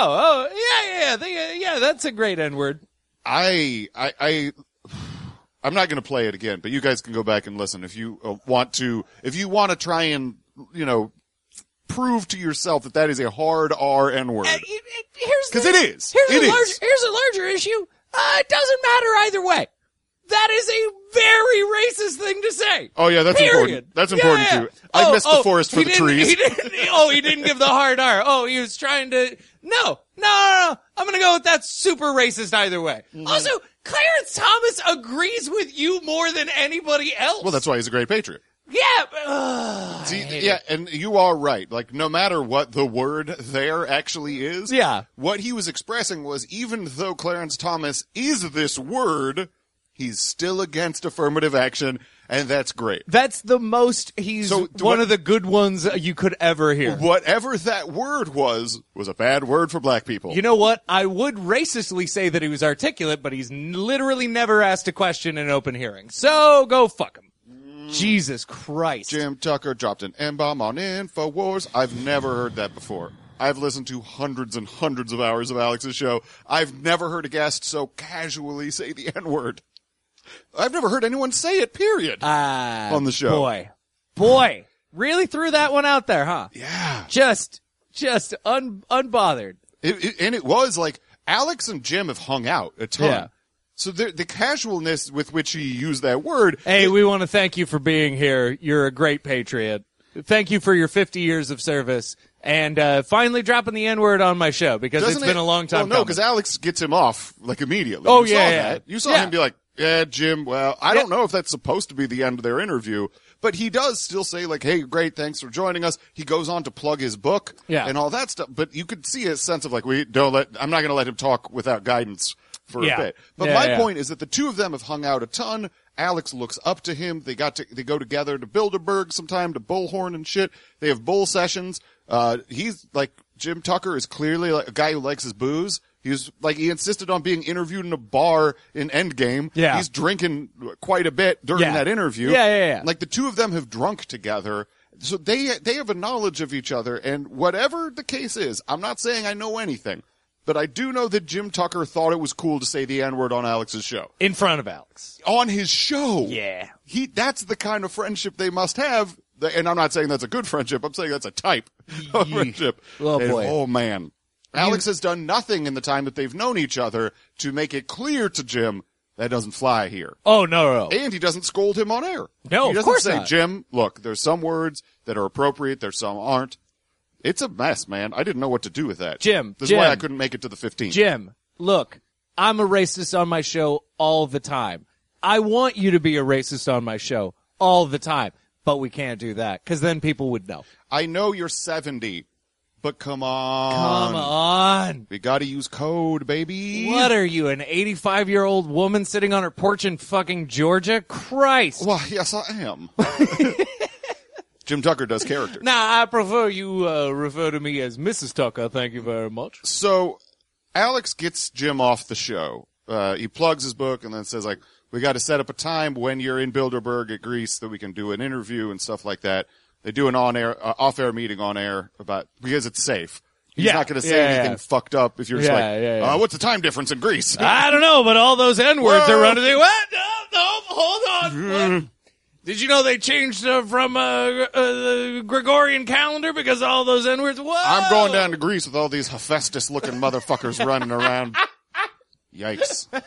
yeah, that's a great N-word. I'm not going to play it again, but you guys can go back and listen if you want to. If you want to try and, prove to yourself that is a hard R N-word. Because it is. Here's a larger issue. It doesn't matter either way. That is a very racist thing to say. Oh, yeah, that's important. That's important, too. I missed the forest for the trees. He didn't give the hard R. Oh, he was trying to... No. I'm going to go with that's super racist either way. Mm-hmm. Also, Clarence Thomas agrees with you more than anybody else. Well, that's why he's a great patriot. Yeah. See, and you are right. Like, no matter what the word there actually is, what he was expressing was, even though Clarence Thomas is this word, he's still against affirmative action, and that's great. That's the most, one of the good ones you could ever hear. Whatever that word was a bad word for black people. You know what? I would racistly say that he was articulate, but he's literally never asked a question in open hearing. So, go fuck him. Jesus Christ. Jim Tucker dropped an M-bomb on InfoWars. I've never heard that before. I've listened to hundreds and hundreds of hours of Alex's show. I've never heard a guest so casually say the N-word. I've never heard anyone say it, period, on the show. Boy. Really threw that one out there, huh? Yeah. Just unbothered. And it was like, Alex and Jim have hung out a ton. Yeah. So the casualness with which he used that word. Hey, we want to thank you for being here. You're a great patriot. Thank you for your 50 years of service. And finally dropping the N-word on my show, because it's been a long time coming. No, because Alex gets him off, like, immediately. Oh, you saw that. You saw him be like, yeah, Jim, well, I don't know if that's supposed to be the end of their interview, but he does still say, like, hey, great, thanks for joining us. He goes on to plug his book and all that stuff, but you could see a sense of, like, I'm not going to let him talk without guidance for a bit. But my point is that the two of them have hung out a ton. Alex looks up to him. They go together to Bilderberg sometime to bullhorn and shit. They have bull sessions. He's like, Jim Tucker is clearly like a guy who likes his booze. He insisted on being interviewed in a bar in Endgame. Yeah. He's drinking quite a bit during that interview. Yeah. Like, the two of them have drunk together. So they have a knowledge of each other. And whatever the case is, I'm not saying I know anything, but I do know that Jim Tucker thought it was cool to say the N-word on Alex's show. In front of Alex. On his show. Yeah. That's the kind of friendship they must have. And I'm not saying that's a good friendship. I'm saying that's a type of friendship. Oh, boy. Oh, man. Alex has done nothing in the time that they've known each other to make it clear to Jim that doesn't fly here. Oh, no. And he doesn't scold him on air. No, he of course doesn't say, not. Jim, look, there's some words that are appropriate, there's some aren't. It's a mess, man. I didn't know what to do with that. Jim. This is why I couldn't make it to the 15th. Jim, look, I'm a racist on my show all the time. I want you to be a racist on my show all the time. But we can't do that, because then people would know. I know you're 70, but come on. Come on. We gotta use code, baby. What are you, an 85-year-old woman sitting on her porch in fucking Georgia? Christ. Well, yes, I am. Jim Tucker does characters. Nah, I prefer you refer to me as Mrs. Tucker. Thank you very much. So, Alex gets Jim off the show. He plugs his book and then says, like, we got to set up a time when you're in Bilderberg at Greece that we can do an interview and stuff like that. They do an off-air meeting on air because it's safe. He's not going to say anything fucked up if you're just what's the time difference in Greece? I don't know, but all those N-words are running through. What? No, hold on. Did you know they changed from the Gregorian calendar because of all those N-words? Whoa! I'm going down to Greece with all these Hephaestus-looking motherfuckers running around. Yikes.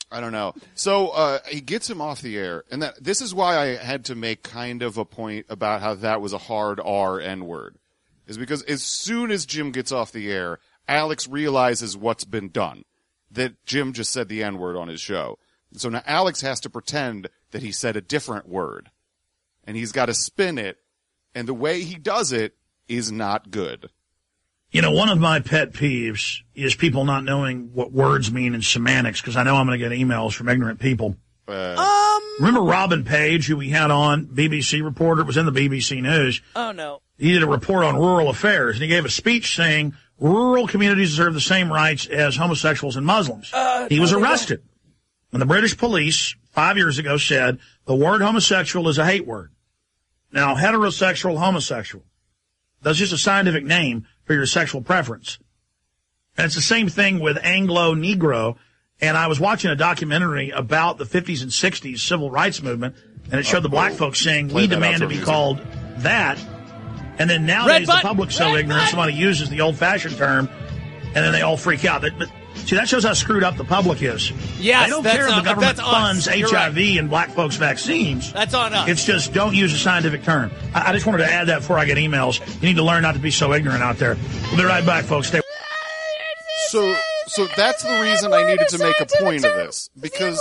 I don't know. So he gets him off the air, and this is why I had to make kind of a point about how that was a hard R N-word, is because as soon as Jim gets off the air, Alex realizes what's been done, that Jim just said the N-word on his show. So now Alex has to pretend that he said a different word, and he's got to spin it, and the way he does it is not good. You know, one of my pet peeves is people not knowing what words mean in semantics, because I know I'm going to get emails from ignorant people. Remember Robin Page, who we had on, BBC reporter, was in the BBC News. Oh, no. He did a report on rural affairs, and he gave a speech saying rural communities deserve the same rights as homosexuals and Muslims. He was arrested. And the British police 5 years ago said the word homosexual is a hate word. Now, heterosexual, homosexual, that's just a scientific name for your sexual preference. And it's the same thing with Anglo-Negro. And I was watching a documentary about the 50s and 60s civil rights movement, and it showed the black folks saying, we demand to be called that. And then nowadays the public's so ignorant, somebody uses the old-fashioned term, and then they all freak out. But see, that shows how screwed up the public is. Yes, they don't care if the government funds HIV and black folks' vaccines. That's on us. It's just don't use a scientific term. I just wanted to add that before I get emails. You need to learn not to be so ignorant out there. We'll be right back, folks. Stay. So that's the reason I needed to make a point of this, because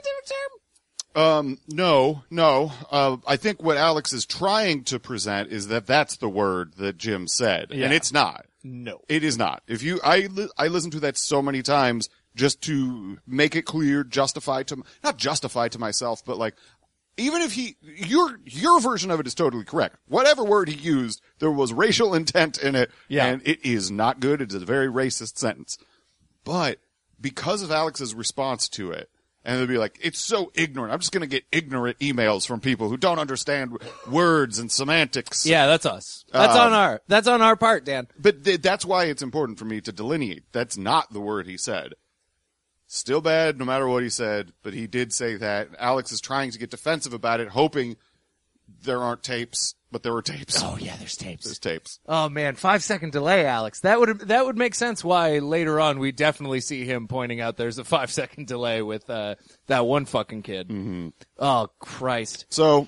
no. I think what Alex is trying to present is that that's the word that Jim said, and it's not. No, it is not. I listened to that so many times just to make it clear, not justify to myself, but like, even if your version of it is totally correct. Whatever word he used, there was racial intent in it, and it is not good. It is a very racist sentence. But because of Alex's response to it, and they'll be like, it's so ignorant. I'm just going to get ignorant emails from people who don't understand words and semantics. Yeah, that's us. That's on our part, Dan. But that's why it's important for me to delineate. That's not the word he said. Still bad no matter what he said, but he did say that. Alex is trying to get defensive about it, hoping there aren't tapes, but there were tapes. Oh yeah, there's tapes. There's tapes. Oh man, 5-second delay, Alex. That would make sense why later on we definitely see him pointing out there's a 5-second delay with that one fucking kid. Mm-hmm. Oh Christ. So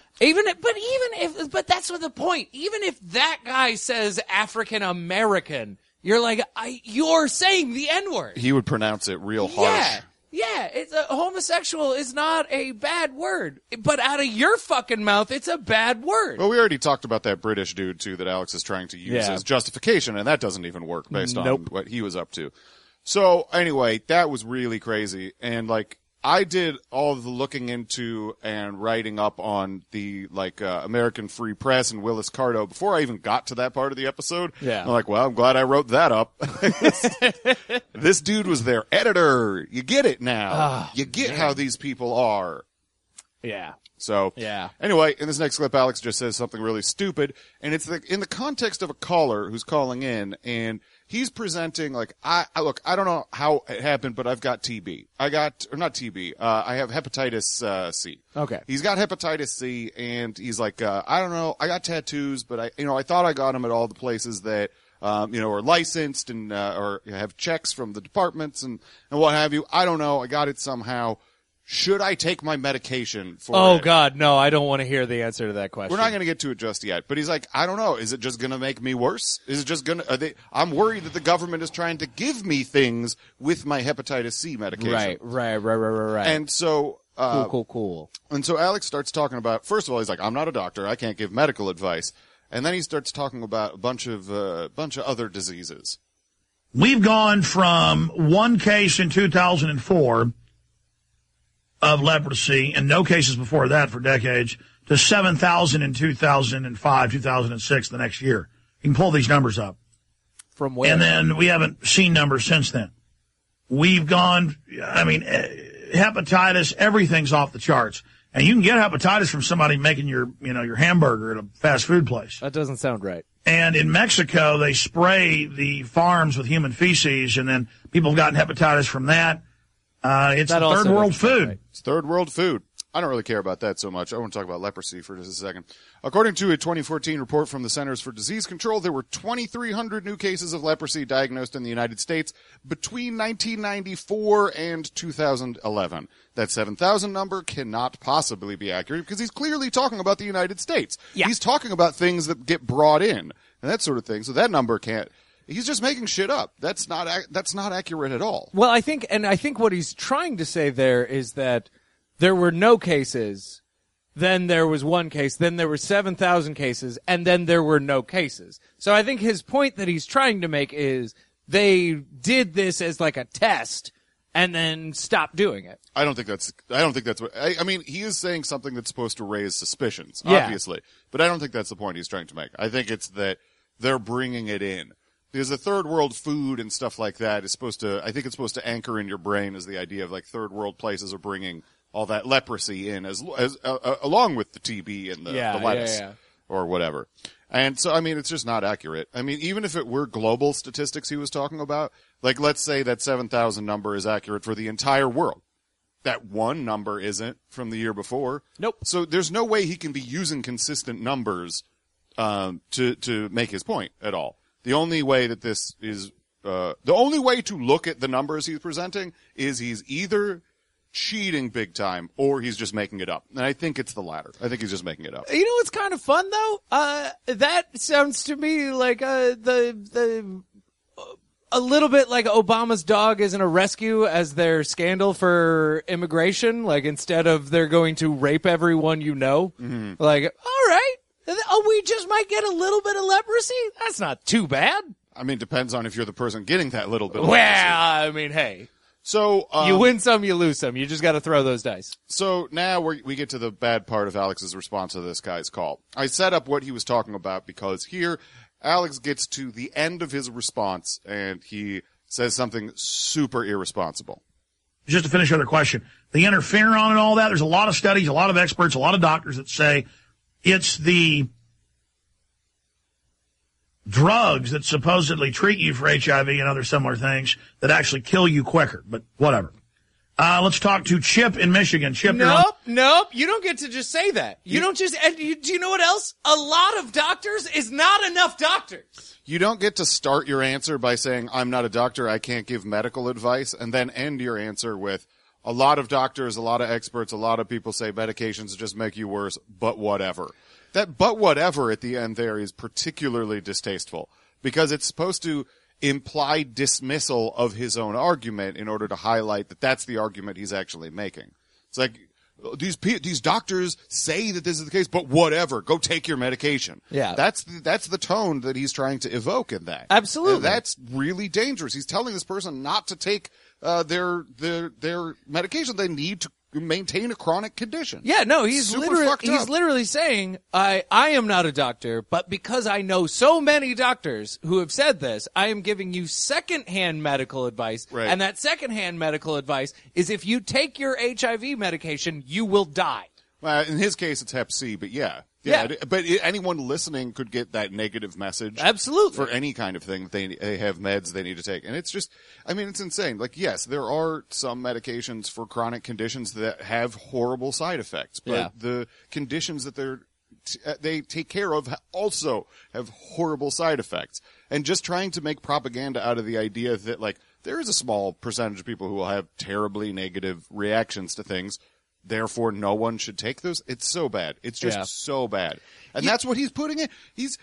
but that's what the point. Even if that guy says African American, you're like, you're saying the N-word. He would pronounce it real harsh. Yeah, it's homosexual is not a bad word, but out of your fucking mouth, it's a bad word. Well, we already talked about that British dude, too, that Alex is trying to use as justification, and that doesn't even work based on what he was up to. So, anyway, that was really crazy, and, like, I did all of the looking into and writing up on the, American Free Press and Willis Carto before I even got to that part of the episode. Yeah. I'm like, well, I'm glad I wrote that up. This dude was their editor. You get it now. You get how these people are. Yeah. So, anyway, in this next clip, Alex just says something really stupid, and it's in the context of a caller who's calling in, and he's presenting, I don't know how it happened, but I've got TB. I have hepatitis C. Okay. He's got hepatitis C, and he's like, I don't know, I got tattoos, but I thought I got them at all the places that, are licensed and, or have checks from the departments and what have you. I don't know, I got it somehow. Should I take my medication for it? Oh, God, no, I don't want to hear the answer to that question. We're not going to get to it just yet. But he's like, I don't know. Is it just going to make me worse? Is it just going to... I'm worried that the government is trying to give me things with my hepatitis C medication. Right. And so... Cool. And so Alex starts talking about... First of all, he's like, I'm not a doctor. I can't give medical advice. And then he starts talking about a bunch of other diseases. We've gone from one case in 2004... of leprosy, and no cases before that for decades, to 7,000 in 2005, 2006, the next year. You can pull these numbers up. From where? And then we haven't seen numbers since then. We've gone, hepatitis, everything's off the charts. And you can get hepatitis from somebody making your hamburger at a fast food place. That doesn't sound right. And in Mexico, they spray the farms with human feces, and then people have gotten hepatitis from that. It's third world food. Right. It's third world food. I don't really care about that so much. I want to talk about leprosy for just a second. According to a 2014 report from the Centers for Disease Control, there were 2,300 new cases of leprosy diagnosed in the United States between 1994 and 2011. That 7,000 number cannot possibly be accurate because he's clearly talking about the United States. Yeah. He's talking about things that get brought in and that sort of thing. So that number can't. He's just making shit up. That's not accurate at all. Well, I think what he's trying to say there is that there were no cases, then there was one case, then there were 7,000 cases, and then there were no cases. So I think his point that he's trying to make is they did this as like a test and then stopped doing it. I don't think that's what, I mean, he is saying something that's supposed to raise suspicions, Yeah. obviously, but I don't think that's the point he's trying to make. I think it's that they're bringing it in. Because the third world food and stuff like that is supposed to, I think it's supposed to anchor in your brain as the idea of like third world places are bringing all that leprosy in as along with the TB and the lettuce or whatever. And so, I mean, it's just not accurate. I mean, even if it were global statistics he was talking about, like let's say that 7,000 number is accurate for the entire world. That one number isn't from the year before. Nope. So there's no way he can be using consistent numbers, to make his point at all. The only way that this is, the only way to look at the numbers he's presenting is he's either cheating big time or he's just making it up. And I think it's the latter. I think he's just making it up. You know what's kind of fun though? That sounds to me like, a little bit like Obama's dog isn't a rescue as their scandal for immigration. Like instead of they're going to rape everyone you know. Mm-hmm. Like, all right. Oh, we just might get a little bit of leprosy? That's not too bad. I mean, depends on if you're the person getting that little bit of leprosy. Well, I mean, hey. So, you win some, you lose some. You just gotta throw those dice. So now we get to the bad part of Alex's response to this guy's call. I set up what he was talking about because here, Alex gets to the end of his response and he says something super irresponsible. Just to finish your other question, the interferon and all that, there's a lot of studies, a lot of experts, a lot of doctors that say it's the drugs that supposedly treat you for HIV and other similar things that actually kill you quicker, but whatever. Let's talk to Chip in Michigan. Chip, Nope. You don't get to just say that. You don't just, do you know what else? A lot of doctors is not enough doctors. You don't get to start your answer by saying, I'm not a doctor, I can't give medical advice, and then end your answer with, a lot of doctors, a lot of experts, a lot of people say medications just make you worse, but whatever. That but whatever at the end there is particularly distasteful because it's supposed to imply dismissal of his own argument in order to highlight that that's the argument he's actually making. It's like, these doctors say that this is the case, but whatever, go take your medication. Yeah. That's the tone that he's trying to evoke in that. Absolutely. And that's really dangerous. He's telling this person not to take their medication. They need to maintain a chronic condition. Yeah, no, he's Super literally saying, I am not a doctor, but because I know so many doctors who have said this, I am giving you secondhand medical advice. Right. And that secondhand medical advice is if you take your HIV medication, you will die. In his case, it's Hep C, but yeah. But anyone listening could get that negative message. Absolutely. For any kind of thing. They have meds they need to take. And it's just, I mean, it's insane. Like, yes, there are some medications for chronic conditions that have horrible side effects. But the conditions that they take care of also have horrible side effects. And just trying to make propaganda out of the idea that, like, there is a small percentage of people who will have terribly negative reactions to things. Therefore, no one should take those. It's so bad. It's just so bad. And that's what he's putting in.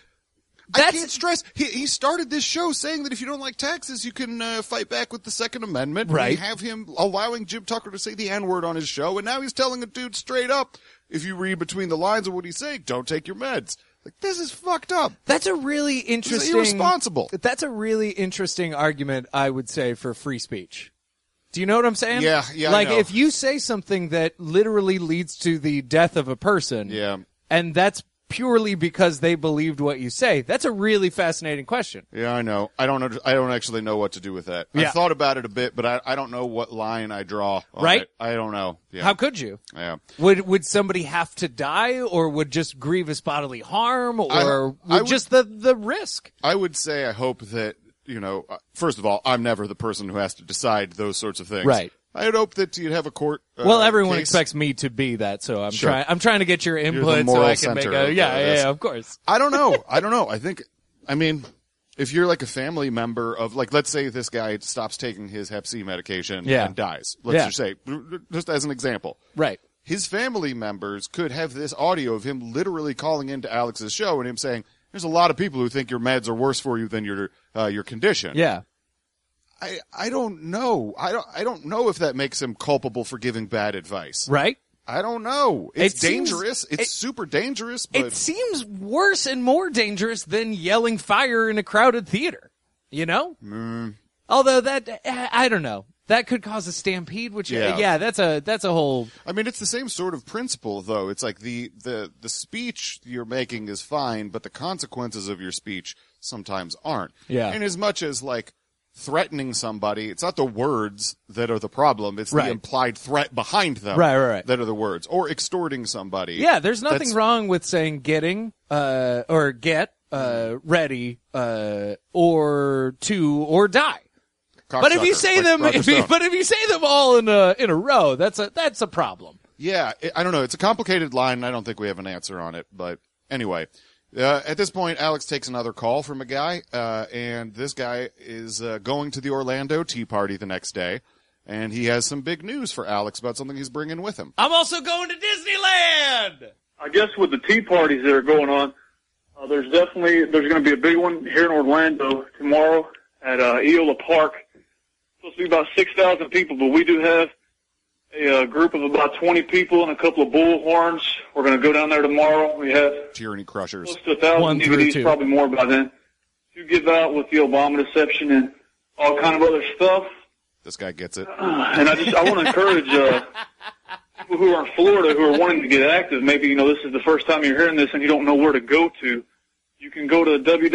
I can't stress. He started this show saying that if you don't like taxes, you can fight back with the Second Amendment. Right. We have him allowing Jim Tucker to say the N-word on his show, and now he's telling a dude straight up, if you read between the lines of what he's saying, don't take your meds. Like, this is fucked up. That's a really interesting... This is irresponsible. That's a really interesting argument, I would say, for free speech. Do you know what I'm saying? Yeah, like, I know. if you say something that literally leads to the death of a person, and that's purely because they believed what you say, that's a really fascinating question. Yeah, I know. I don't actually know what to do with that. Yeah. I thought about it a bit, but I don't know what line I draw on right? it. I don't know. Yeah. How could you? Yeah. Would somebody have to die, or would just grievous bodily harm, or just the risk? I would say I hope that, first of all, I'm never the person who has to decide those sorts of things. Right. I'd hope that you'd have a court. Well, everyone case. expects me to be that, so I'm Sure. trying to get your You're the input so moral I can make center a of yeah, of course. I don't know. I mean, if you're like a family member of, like, let's say this guy stops taking his Hep C medication and dies. Let's just say, just as an example. Right. His family members could have this audio of him literally calling into Alex's show and him saying, "There's a lot of people who think your meds are worse for you than your condition." Yeah. I don't know. I don't know if that makes him culpable for giving bad advice. Right? I don't know. It's dangerous. It's super dangerous. But it seems worse and more dangerous than yelling fire in a crowded theater. You know? Although I don't know. That could cause a stampede, which that's a whole. I mean, it's the same sort of principle, though. It's like the speech you're making is fine, but the consequences of your speech sometimes aren't. Yeah. And as much as like threatening somebody, it's not the words that are the problem. It's the implied threat behind them right. that are the words. Or extorting somebody. Yeah, there's nothing wrong with saying getting or get ready or to or die. But if you say them, but if you say them all in a row, that's a problem. Yeah, I don't know. It's a complicated line, and I don't think we have an answer on it. But anyway, at this point, Alex takes another call from a guy, and this guy is going to the Orlando Tea Party the next day, and he has some big news for Alex about something he's bringing with him. I'm also going to Disneyland. I guess with the tea parties that are going on, there's going to be a big one here in Orlando tomorrow at Eola Park. Supposed to be about 6,000 people, but we do have a group of about 20 people and a couple of bullhorns. We're going to go down there tomorrow. We have Tyranny Crushers. Close to 1,000 DVDs, probably more by then, to give out with the Obama deception and all kind of other stuff. This guy gets it. And I want to encourage people who are in Florida who are wanting to get active. Maybe, this is the first time you're hearing this and you don't know where to go to. You can go to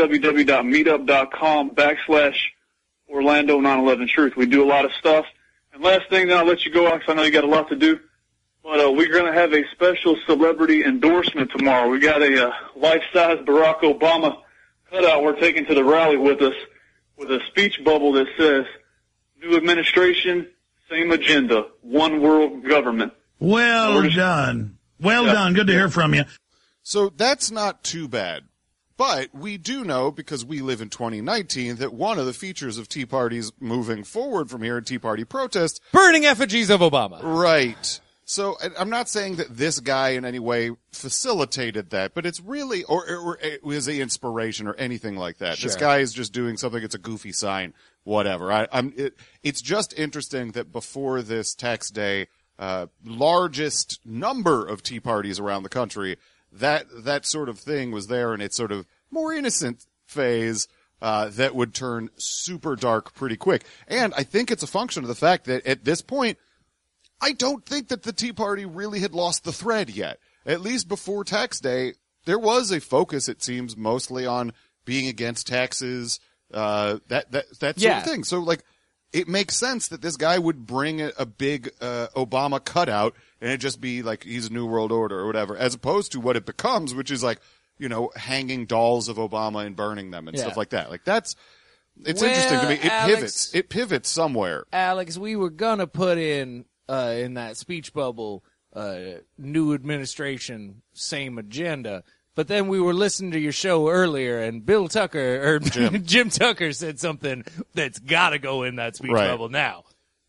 www.meetup.com/Orlando 9/11 Truth. We do a lot of stuff. And last thing, then I'll let you go, because I know you got a lot to do. But we're going to have a special celebrity endorsement tomorrow. We got a life-size Barack Obama cutout we're taking to the rally with us with a speech bubble that says, "New administration, same agenda, one world government." Well done. Well done. Good to hear from you. So that's not too bad. But we do know, because we live in 2019, that one of the features of Tea Parties moving forward from here in Tea Party protests... burning effigies of Obama. Right. So I'm not saying that this guy in any way facilitated that, but it's really... Or it was an inspiration or anything like that. Sure. This guy is just doing something. It's a goofy sign. Whatever. It's just interesting that before this tax day, largest number of Tea Parties around the country... That sort of thing was there in its sort of more innocent phase that would turn super dark pretty quick. And I think it's a function of the fact that at this point, I don't think that the Tea Party really had lost the thread yet. At least before tax day, there was a focus, it seems, mostly on being against taxes, that sort of thing. So, like, it makes sense that this guy would bring a big Obama cutout and it'd just be like he's a New World Order or whatever, as opposed to what it becomes, which is like, hanging dolls of Obama and burning them and stuff like that. Like it's interesting to me. It pivots somewhere. Alex, we were gonna put in that speech bubble, new administration, same agenda. But then we were listening to your show earlier, and Bill Tucker, or Jim Tucker said something that's got to go in that speech bubble now.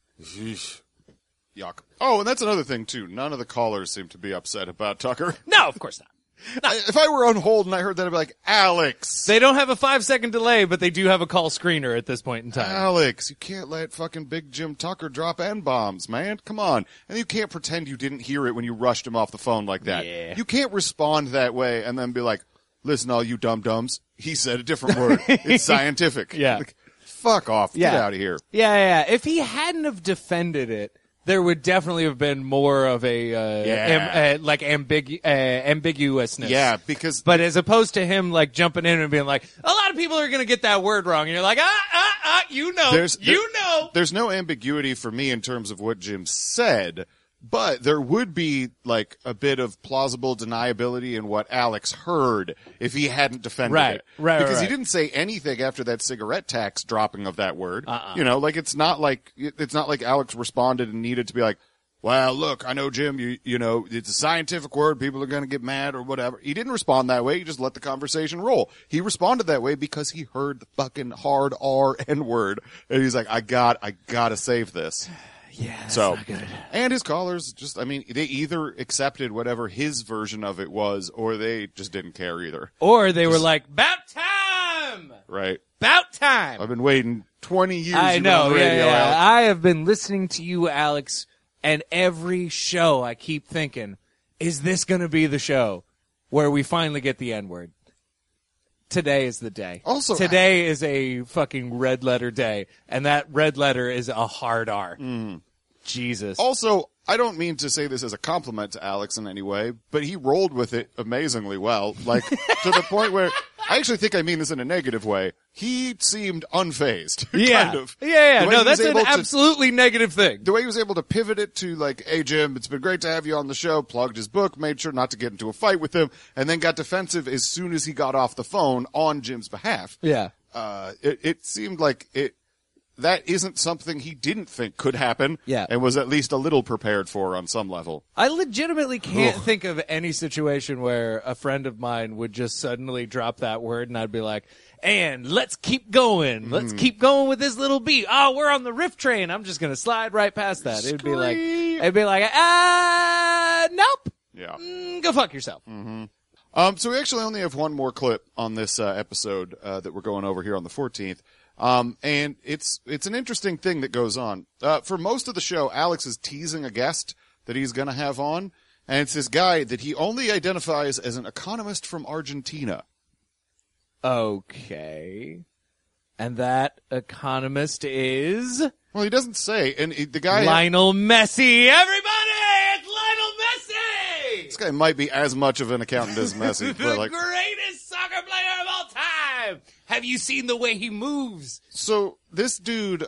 Yuck. Oh, and that's another thing, too. None of the callers seem to be upset about Tucker. No, of course not. No. If I were on hold and I heard that, I'd be like, Alex. They don't have a 5-second delay, but they do have a call screener at this point in time. Alex, you can't let fucking Big Jim Tucker drop N-bombs, man. Come on. And you can't pretend you didn't hear it when you rushed him off the phone like that. Yeah. You can't respond that way and then be like, listen, all you dum-dums, he said a different word. It's scientific. Yeah. Like, fuck off. Get out of here. Yeah. If he hadn't have defended it, there would definitely have been more of a ambiguousness. Yeah, because but as opposed to him like jumping in and being like, a lot of people are going to get that word wrong, and you're like, There's no ambiguity for me in terms of what Jim said. But there would be, like, a bit of plausible deniability in what Alex heard if he hadn't defended it. Right, because he didn't say anything after that cigarette tax dropping of that word. You know, like, it's not like Alex responded and needed to be like, well, look, I know, Jim, you know, it's a scientific word. People are going to get mad or whatever. He didn't respond that way. He just let the conversation roll. He responded that way because he heard the fucking hard R-N word. And he's like, I gotta save this. Yeah, that's so, not good. And his callers just, I mean, they either accepted whatever his version of it was, or they just didn't care either. Or they were like, "About time!" Right. About time! I've been waiting 20 years. I know, radio, yeah. I have been listening to you, Alex, and every show I keep thinking, is this going to be the show where we finally get the N-word? Today is the day. Also, today is a fucking red letter day, and that red letter is a hard R. Jesus. Also, I don't mean to say this as a compliment to Alex in any way, but he rolled with it amazingly well. Like, to the point where, I actually think I mean this in a negative way. He seemed unfazed. Yeah. Kind of. Yeah. No, that's an absolutely negative thing. The way he was able to pivot it to like, hey Jim, it's been great to have you on the show, plugged his book, made sure not to get into a fight with him, and then got defensive as soon as he got off the phone on Jim's behalf. Yeah. It seemed like that isn't something he didn't think could happen, and was at least a little prepared for on some level. I legitimately can't think of any situation where a friend of mine would just suddenly drop that word, and I'd be like, and let's keep going. Let's keep going with this little beat. Oh, we're on the riff train. I'm just going to slide right past that. It'd be like, nope. Yeah. Go fuck yourself. So we actually only have one more clip on this episode that we're going over here on the 14th. And it's an interesting thing that goes on. For most of the show, Alex is teasing a guest that he's going to have on, and it's this guy that he only identifies as an economist from Argentina. Okay. And that economist is? Well, he doesn't say. And the guy... Lionel Messi! Everybody! It's Lionel Messi! This guy might be as much of an accountant as Messi. The greatest soccer player of all time! Have you seen the way he moves? So this dude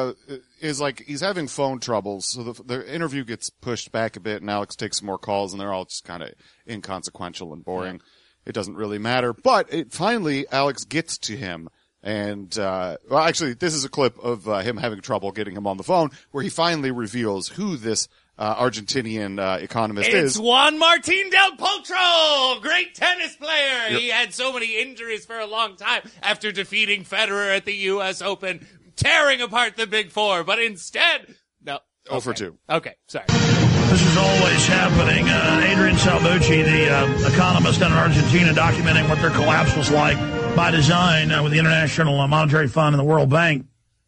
is like, he's having phone troubles, so the interview gets pushed back a bit, and Alex takes some more calls, and they're all just kind of inconsequential and boring. Yeah. It doesn't really matter. But finally, Alex gets to him. And, well, actually, this is a clip of him having trouble getting him on the phone, where he finally reveals who this Argentinian economist is. It's Juan Martín del Potro! Great tennis player! Yep. He had so many injuries for a long time after defeating Federer at the U.S. Open, tearing apart the Big Four, but instead... No. Okay. 0-for-2. Okay, sorry. This is always happening. Adrian Salbucci, the economist in Argentina, documenting what their collapse was like by design with the International Monetary Fund and the World Bank,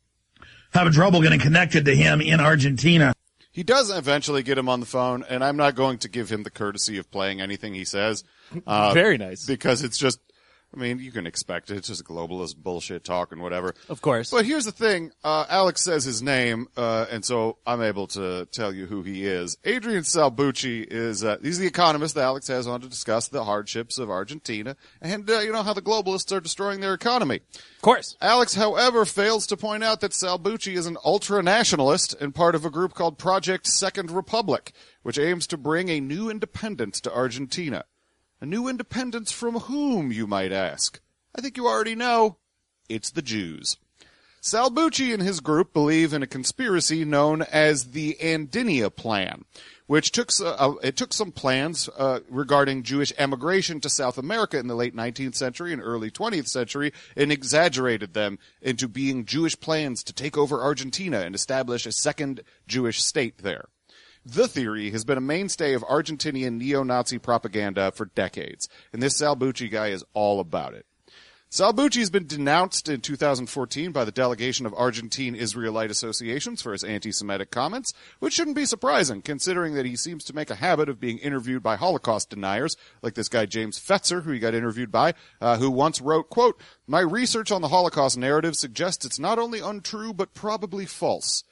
having trouble getting connected to him in Argentina. He does eventually get him on the phone, and I'm not going to give him the courtesy of playing anything he says. Very nice. Because it's just, I mean, you can expect it. It's just globalist bullshit talk and whatever. Of course. But here's the thing. Alex says his name, and so I'm able to tell you who he is. Adrian Salbucci is, he's the economist that Alex has on to discuss the hardships of Argentina and, you know, how the globalists are destroying their economy. Of course. Alex, however, fails to point out that Salbucci is an ultra-nationalist and part of a group called Project Second Republic, which aims to bring a new independence to Argentina. A new independence from whom, you might ask? I think you already know. It's the Jews. Salbucci and his group believe in a conspiracy known as the Andinia Plan, which took some plans regarding Jewish emigration to South America in the late 19th century and early 20th century and exaggerated them into being Jewish plans to take over Argentina and establish a second Jewish state there. The theory has been a mainstay of Argentinian neo-Nazi propaganda for decades, and this Salbucci guy is all about it. Salbucci has been denounced in 2014 by the delegation of Argentine Israelite associations for his anti-Semitic comments, which shouldn't be surprising, considering that he seems to make a habit of being interviewed by Holocaust deniers, like this guy James Fetzer, who he got interviewed by, who once wrote, quote, "My research on the Holocaust narrative suggests it's not only untrue, but probably false."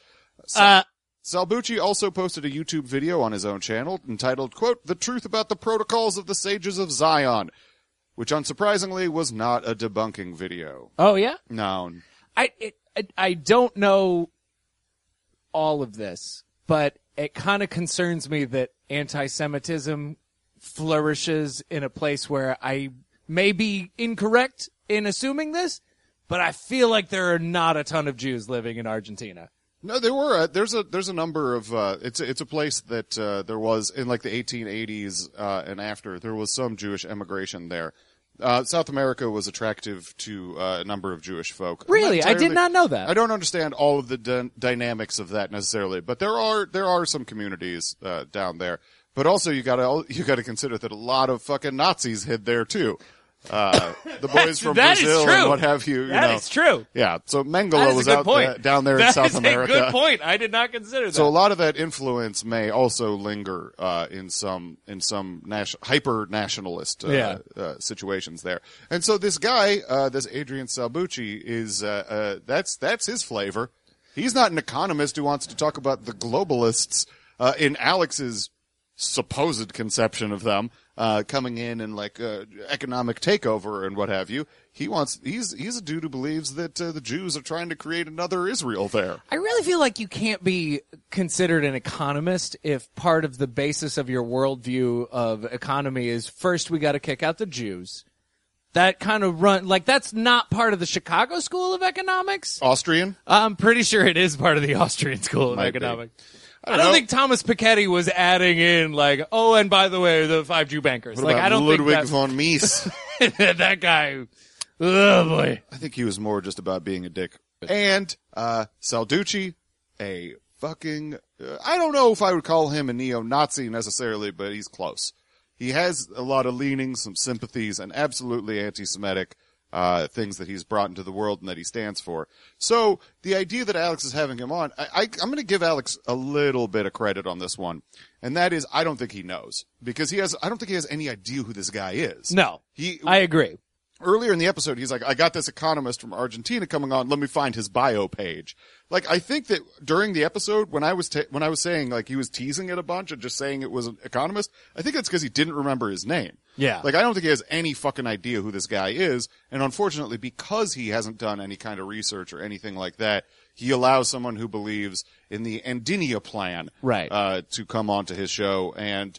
Salbucci also posted a YouTube video on his own channel entitled, quote, "The Truth About the Protocols of the Sages of Zion," which unsurprisingly was not a debunking video. Oh, yeah? No. I don't know all of this, but it kind of concerns me that anti-Semitism flourishes in a place where I may be incorrect in assuming this, but I feel like there are not a ton of Jews living in Argentina. No, there were. There's a number of. It's a place that there was in like the 1880s and after. There was some Jewish emigration there. South America was attractive to a number of Jewish folk. Really, I did not know that. I don't understand all of the dynamics of that necessarily, but there are some communities down there. But also, you gotta consider that a lot of fucking Nazis hid there too. The boys from Brazil and what have you. That is true. Yeah. So Mengele was out down there in South America. That's a good point. I did not consider that. So a lot of that influence may also linger in some hyper nationalist situations there. And so this guy, this Adrian Salbucci, is that's his flavor. He's not an economist who wants to talk about the globalists in Alex's supposed conception of them. Coming in and like economic takeover and what have you. He's a dude who believes that the Jews are trying to create another Israel there. I really feel like you can't be considered an economist if part of the basis of your worldview of economy is first we got to kick out the Jews. That kind of that's not part of the Chicago School of Economics. Austrian? I'm pretty sure it is part of the Austrian School of Economics. I don't think Thomas Piketty was adding in and by the way, the 5 Jew bankers. What about I don't Ludwig think von Mies? that guy. Oh boy. I think he was more just about being a dick. And Salducci, a fucking I don't know if I would call him a neo-Nazi necessarily, but he's close. He has a lot of leanings, some sympathies, and absolutely anti-Semitic things that he's brought into the world and that he stands for. So the idea that Alex is having him on, I'm going to give Alex a little bit of credit on this one, and that is I don't think he knows because I don't think he has any idea who this guy is. No, I agree. Earlier in the episode, he's like, I got this economist from Argentina coming on. Let me find his bio page. Like, I think that during the episode, when I was saying, like, he was teasing it a bunch and just saying it was an economist, I think it's because he didn't remember his name. Yeah. Like, I don't think he has any fucking idea who this guy is. And unfortunately, because he hasn't done any kind of research or anything like that, he allows someone who believes in the Andinia plan, to come onto his show and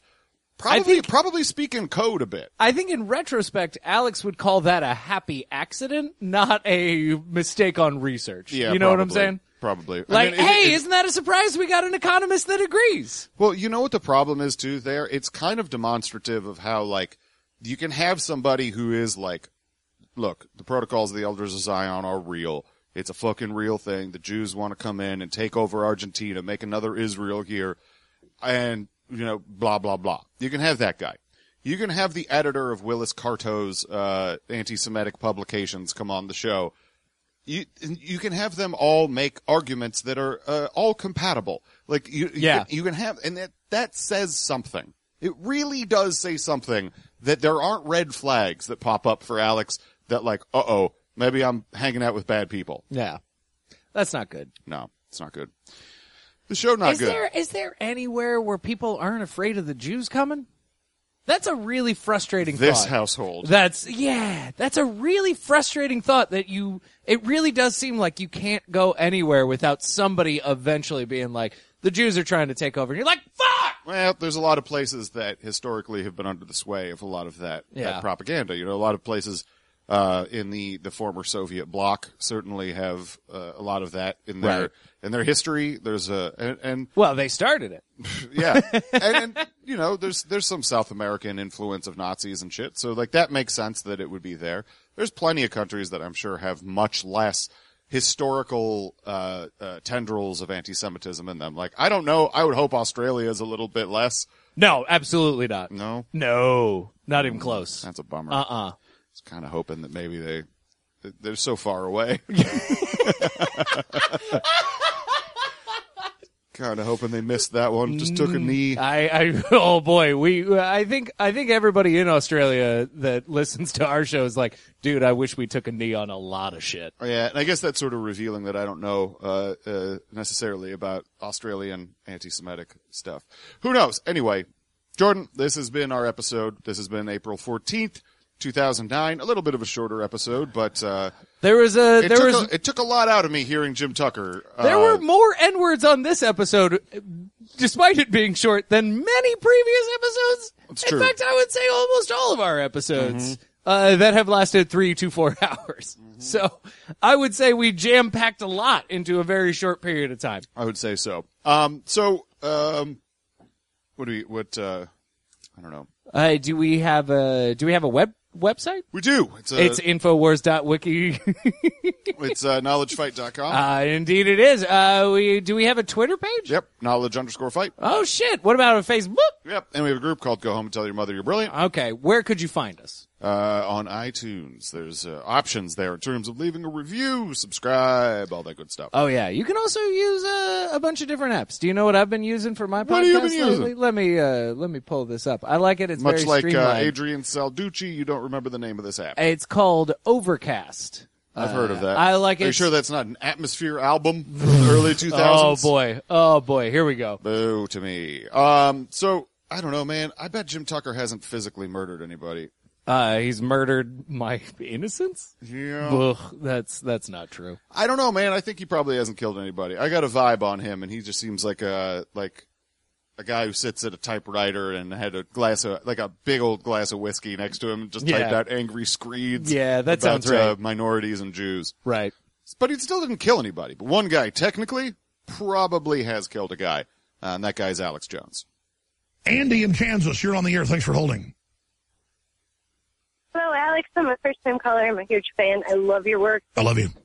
probably speak in code a bit. I think in retrospect, Alex would call that a happy accident, not a mistake on research. Yeah, you know what I'm saying? Probably. Isn't that a surprise? We got an economist that agrees. Well, you know what the problem is too there? It's kind of demonstrative of how, like, you can have somebody who is like, look, the protocols of the Elders of Zion are real. It's a fucking real thing. The Jews want to come in and take over Argentina, make another Israel here, and blah, blah, blah. You can have that guy. You can have the editor of Willis Carto's anti-Semitic publications come on the show. You can have them all make arguments that are all compatible. Like you can have, and that says something. It really does say something that there aren't red flags that pop up for Alex that like, maybe I'm hanging out with bad people. Yeah, that's not good. No, it's not good. The show not good. Is there anywhere where people aren't afraid of the Jews coming? That's a really frustrating thought. This household. That's a really frustrating thought that it really does seem like you can't go anywhere without somebody eventually being like, the Jews are trying to take over. And you're like, fuck! Well, there's a lot of places that historically have been under the sway of a lot of that propaganda. A lot of places in the former Soviet bloc certainly have a lot of that in their history. There's well, they started it. Yeah. and there's some South American influence of Nazis and shit. So like that makes sense that it would be there. There's plenty of countries that I'm sure have much less historical tendrils of anti-Semitism in them. Like, I don't know. I would hope Australia is a little bit less. No, absolutely not. No? No. Not even close. That's a bummer. I was kind of hoping that maybe they're so far away. Kind of hoping they missed that one. Just took a knee. Oh boy, I think everybody in Australia that listens to our show is like, dude, I wish we took a knee on a lot of shit. Yeah, and I guess that's sort of revealing that I don't know necessarily about Australian anti-Semitic stuff. Who knows? Anyway, Jordan, this has been our episode. This has been April 14th. 2009, a little bit of a shorter episode, but it took a lot out of me hearing Jim Tucker. There were more N-words on this episode despite it being short, than many previous episodes. That's In true. fact, I would say almost all of our episodes that have lasted 3 to 4 hours. So I would say we jam-packed a lot into a very short period of time. I would say so. I don't know. Do we have a website? We do. It's infowars.wiki. It's knowledgefight.com. Indeed it is. Do we have a Twitter page? Yep. Knowledge_fight. Oh shit. What about a Facebook? Yep. And we have a group called Go Home and Tell Your Mother You're Brilliant. Okay. Where could you find us? On iTunes. There's options there in terms of leaving a review, subscribe, all that good stuff. Oh yeah. You can also use a bunch of different apps. Do you know what I've been using for my podcast? What have you been using? lately? Let me pull this up. I like it. It's much very like streamlined. Adrian Salducci. You don't remember the name of this app. It's called Overcast. I've heard of that. I like it. Are you sure that's not an Atmosphere album from the early 2000s? Oh boy. Here we go. Boo to me. So I don't know, man. I bet Jim Tucker hasn't physically murdered anybody. He's murdered my innocence? Yeah. Ugh, that's not true. I don't know, man. I think he probably hasn't killed anybody. I got a vibe on him, and he just seems like a guy who sits at a typewriter and had a big old glass of whiskey next to him and just typed out angry screeds. Yeah, that about, sounds right. Minorities and Jews. Right. But he still didn't kill anybody. But one guy technically probably has killed a guy, and that guy's Alex Jones. Andy in Kansas, you're on the air. Thanks for holding. Hello, Alex. I'm a first-time caller. I'm a huge fan. I love your work. I love you.